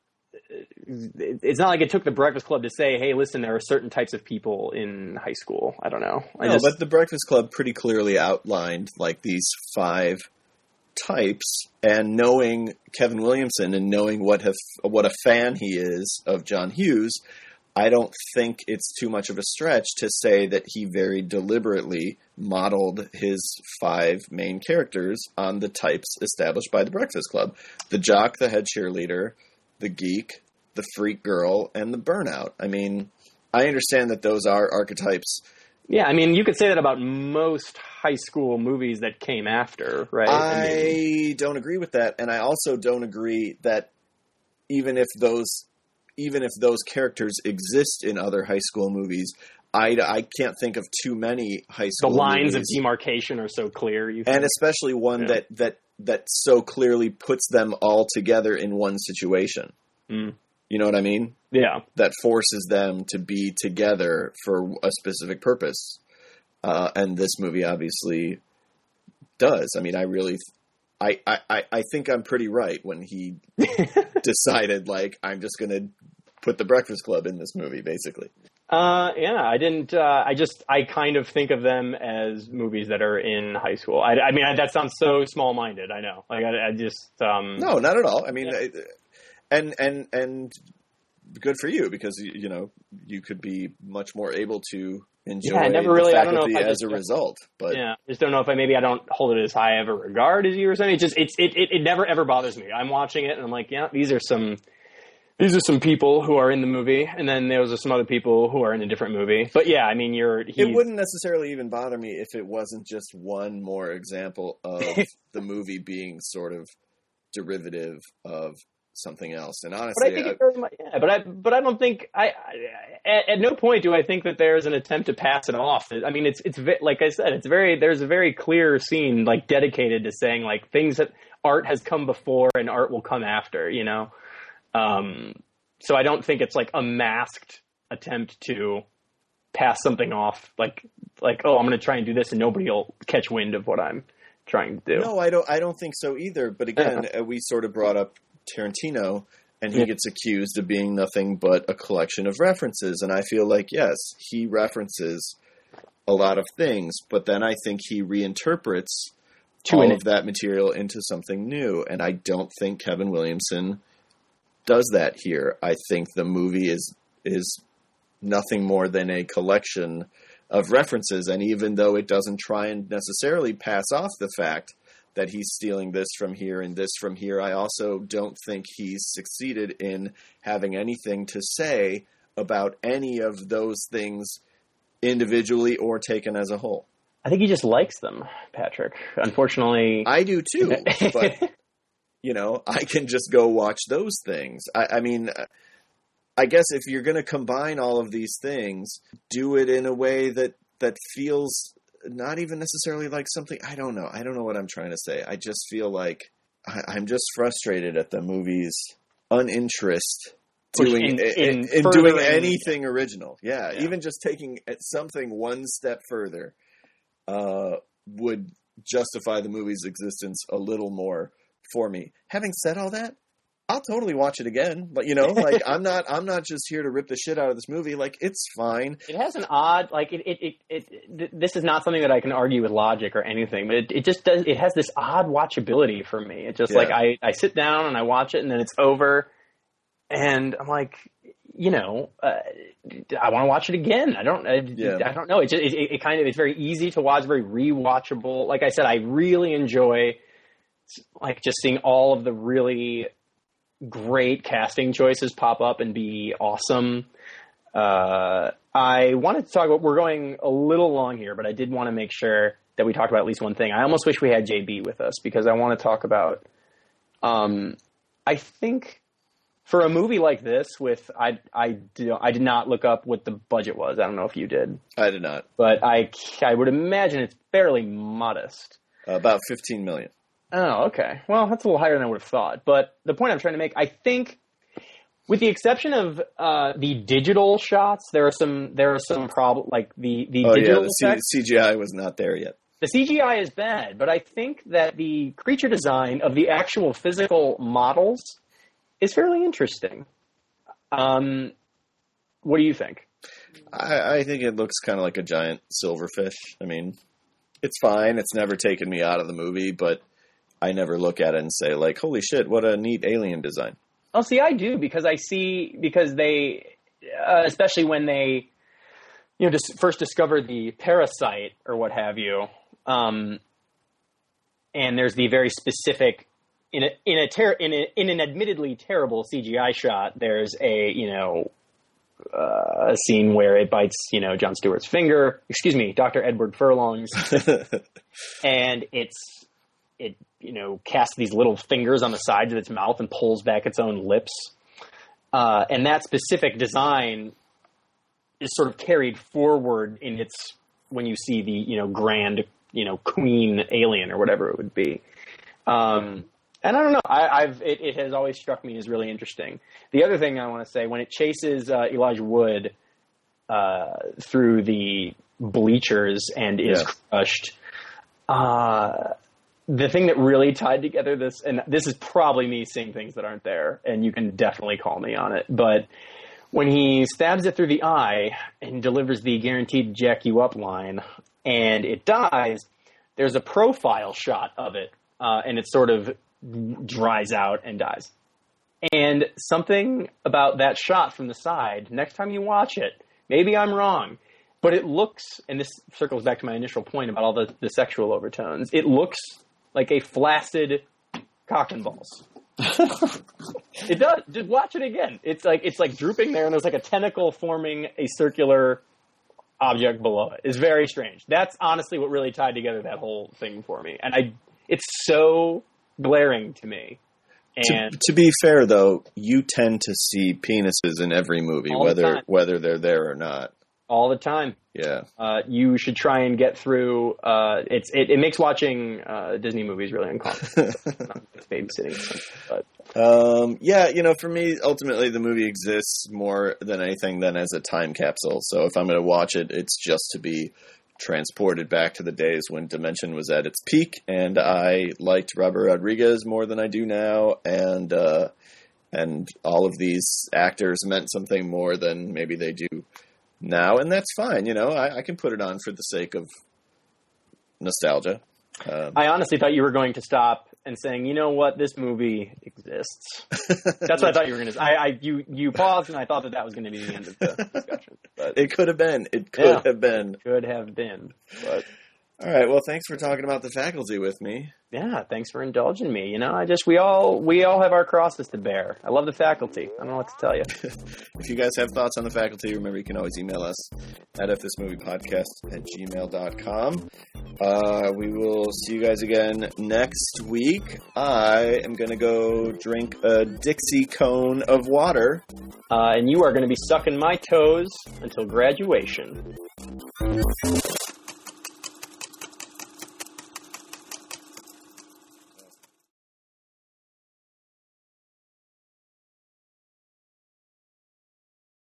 Speaker 2: it's not like it took the Breakfast Club to say, hey, listen, there are certain types of people in high school. I don't know. I
Speaker 1: no,
Speaker 2: just,
Speaker 1: but the Breakfast Club pretty clearly outlined, like, these five types, and knowing Kevin Williamson and knowing what have, what a fan he is of John Hughes, I don't think it's too much of a stretch to say that he very deliberately modeled his five main characters on the types established by The Breakfast Club. The jock, the head cheerleader, the geek, the freak girl, and the burnout. I mean, I understand that those are archetypes.
Speaker 2: Yeah, I mean, you could say that about most high school movies that came after, right?
Speaker 1: I,
Speaker 2: I mean,
Speaker 1: don't agree with that, and I also don't agree that even if those even if those characters exist in other high school movies, I, I can't think of too many high school
Speaker 2: movies. The lines
Speaker 1: movies,
Speaker 2: of demarcation are so clear, you think?
Speaker 1: And especially one
Speaker 2: yeah.
Speaker 1: that, that, that so clearly puts them all together in one situation.
Speaker 2: Mm.
Speaker 1: You know what I mean?
Speaker 2: Yeah. That
Speaker 1: forces them to be together for a specific purpose. Uh, and this movie obviously does. I mean, I really... I, I, I think I'm pretty right when he decided, like, I'm just going to put The Breakfast Club in this movie, basically.
Speaker 2: Uh, yeah, I didn't, uh, I just, I kind of think of them as movies that are in high school. I, I mean, I, that sounds so small-minded, I know. Like, I, I just, um...
Speaker 1: No, not at all. I mean,
Speaker 2: yeah.
Speaker 1: I, and, and, and good for you, because, you know, you could be much more able to enjoy
Speaker 2: yeah, I never
Speaker 1: the
Speaker 2: really,
Speaker 1: faculty
Speaker 2: I don't know if I
Speaker 1: as
Speaker 2: just,
Speaker 1: a result. But
Speaker 2: yeah, I just don't know if I, maybe I don't hold it as high of a regard as you were saying. It just, it's, it, it, it never ever bothers me. I'm watching it and I'm like, yeah, these are some, these are some people who are in the movie, and then there was some other people who are in a different movie. But yeah, I mean, you're...
Speaker 1: It wouldn't necessarily even bother me if it wasn't just one more example of the movie being sort of derivative of something else. And honestly...
Speaker 2: But I think
Speaker 1: I,
Speaker 2: it very much, yeah, but I, but I don't think... I, I at, at no point do I think that there's an attempt to pass it off. I mean, it's, it's like I said, it's very... There's a very clear scene, like, dedicated to saying, like, things that art has come before and art will come after, you know? Um, so I don't think it's like a masked attempt to pass something off, like, like, oh, I'm going to try and do this and nobody will catch wind of what I'm trying to do.
Speaker 1: No, I don't, I don't think so either. But again, uh-huh. we sort of brought up Tarantino, and he yeah. gets accused of being nothing but a collection of references. And I feel like, yes, he references a lot of things, but then I think he reinterprets to all of that material into something new. And I don't think Kevin Williamson does that here. I think the movie is is nothing more than a collection of references, and even though it doesn't try and necessarily pass off the fact that he's stealing this from here and this from here, I also don't think he's succeeded in having anything to say about any of those things individually or taken as a whole.
Speaker 2: I think he just likes them, Patrick. Unfortunately...
Speaker 1: I do too, but... You know, I can just go watch those things. I, I mean, I guess if you're going to combine all of these things, do it in a way that, that feels not even necessarily like something. I don't know. I don't know what I'm trying to say. I just feel like I, I'm just frustrated at the movie's uninterest doing in, in, in doing anything original. Yeah, yeah, even just taking something one step further uh, would justify the movie's existence a little more. For me. Having said all that, I'll totally watch it again. But you know, like I'm not I'm not just here to rip the shit out of this movie. Like it's fine.
Speaker 2: It has an odd like it it, it, it this is not something that I can argue with logic or anything, but it, it just does it has this odd watchability for me. It's just yeah. like I, I sit down and I watch it and then it's over and I'm like, you know, uh, I want to watch it again. I don't I, yeah. I don't know. It just it, it kind of it's very easy to watch, very rewatchable. Like I said, I really enjoy like just seeing all of the really great casting choices pop up and be awesome. Uh, I wanted to talk about, we're going a little long here, but I did want to make sure that we talked about at least one thing. I almost wish we had J B with us because I want to talk about, um, I think for a movie like this with, I, I, did, I did not look up what the budget was. I don't know if you did.
Speaker 1: I did not.
Speaker 2: But I, I would imagine it's fairly modest.
Speaker 1: Uh, about fifteen million.
Speaker 2: Oh, okay. Well, that's a little higher than I would have thought. But the point I'm trying to make, I think, with the exception of uh, the digital shots, there are some there are some problem like the the
Speaker 1: oh,
Speaker 2: digital
Speaker 1: yeah, the C- CGI was not there yet.
Speaker 2: The C G I is bad, but I think that the creature design of the actual physical models is fairly interesting. Um, what do you think?
Speaker 1: I, I think it looks kind of like a giant silverfish. I mean, it's fine. It's never taken me out of the movie, but I never look at it and say, like, holy shit, what a neat alien design.
Speaker 2: Oh, see, I do, because I see, because they, uh, especially when they, you know, just first discover the parasite or what have you, um, and there's the very specific, in a, in a, ter- in a, in an admittedly terrible C G I shot, there's a, you know, uh, a scene where it bites, you know, Jon Stewart's finger, excuse me, Doctor Edward Furlong's, and it's, it, you know, casts these little fingers on the sides of its mouth and pulls back its own lips. Uh, and that specific design is sort of carried forward in its, when you see the, you know, grand, you know, queen alien or whatever it would be. Um, and I don't know, I, I've, it, it has always struck me as really interesting. The other thing I want to say, when it chases uh, Elijah Wood uh, through the bleachers and is
Speaker 1: yeah.
Speaker 2: crushed, uh, the thing that really tied together this, and this is probably me seeing things that aren't there, and you can definitely call me on it, but when he stabs it through the eye and delivers the guaranteed jack you up line, and it dies, there's a profile shot of it, uh, and it sort of dries out and dies. And something about that shot from the side, next time you watch it, maybe I'm wrong, but it looks, and this circles back to my initial point about all the, the sexual overtones, it looks like a flaccid cock and balls. It does. Just watch it again. It's like it's like drooping there, and there's like a tentacle forming a circular object below it. It's very strange. That's honestly what really tied together that whole thing for me. And I, it's so glaring to me. And
Speaker 1: to, to be fair, though, you tend to see penises in every movie, whether whether they're there or not.
Speaker 2: All the time.
Speaker 1: Yeah.
Speaker 2: Uh, you should try and get through. Uh, it's it, it makes watching uh, Disney movies really uncomfortable. It's babysitting. But.
Speaker 1: Um, yeah, you know, for me, ultimately, the movie exists more than anything than as a time capsule. So if I'm going to watch it, it's just to be transported back to the days when Dimension was at its peak, and I liked Robert Rodriguez more than I do now, and uh, and all of these actors meant something more than maybe they do now, and that's fine. You know, I, I can put it on for the sake of nostalgia. Um,
Speaker 2: I honestly thought you were going to stop and saying, you know what, this movie exists. That's what I thought you were going to say. I, I, you, you paused, and I thought that that was going to be the end of the discussion. But
Speaker 1: it could have been. It could
Speaker 2: yeah,
Speaker 1: have been.
Speaker 2: Could have been. But
Speaker 1: all right. Well, thanks for talking about The Faculty with me.
Speaker 2: Yeah, thanks for indulging me. You know, I just we all we all have our crosses to bear. I love The Faculty. I don't know what to tell you.
Speaker 1: If you guys have thoughts on The Faculty, remember you can always email us at ifthismoviepodcast at gmail dot com. Uh, we will see you guys again next week. I am going to go drink a Dixie cone of water.
Speaker 2: Uh, and you are going to be sucking my toes until graduation.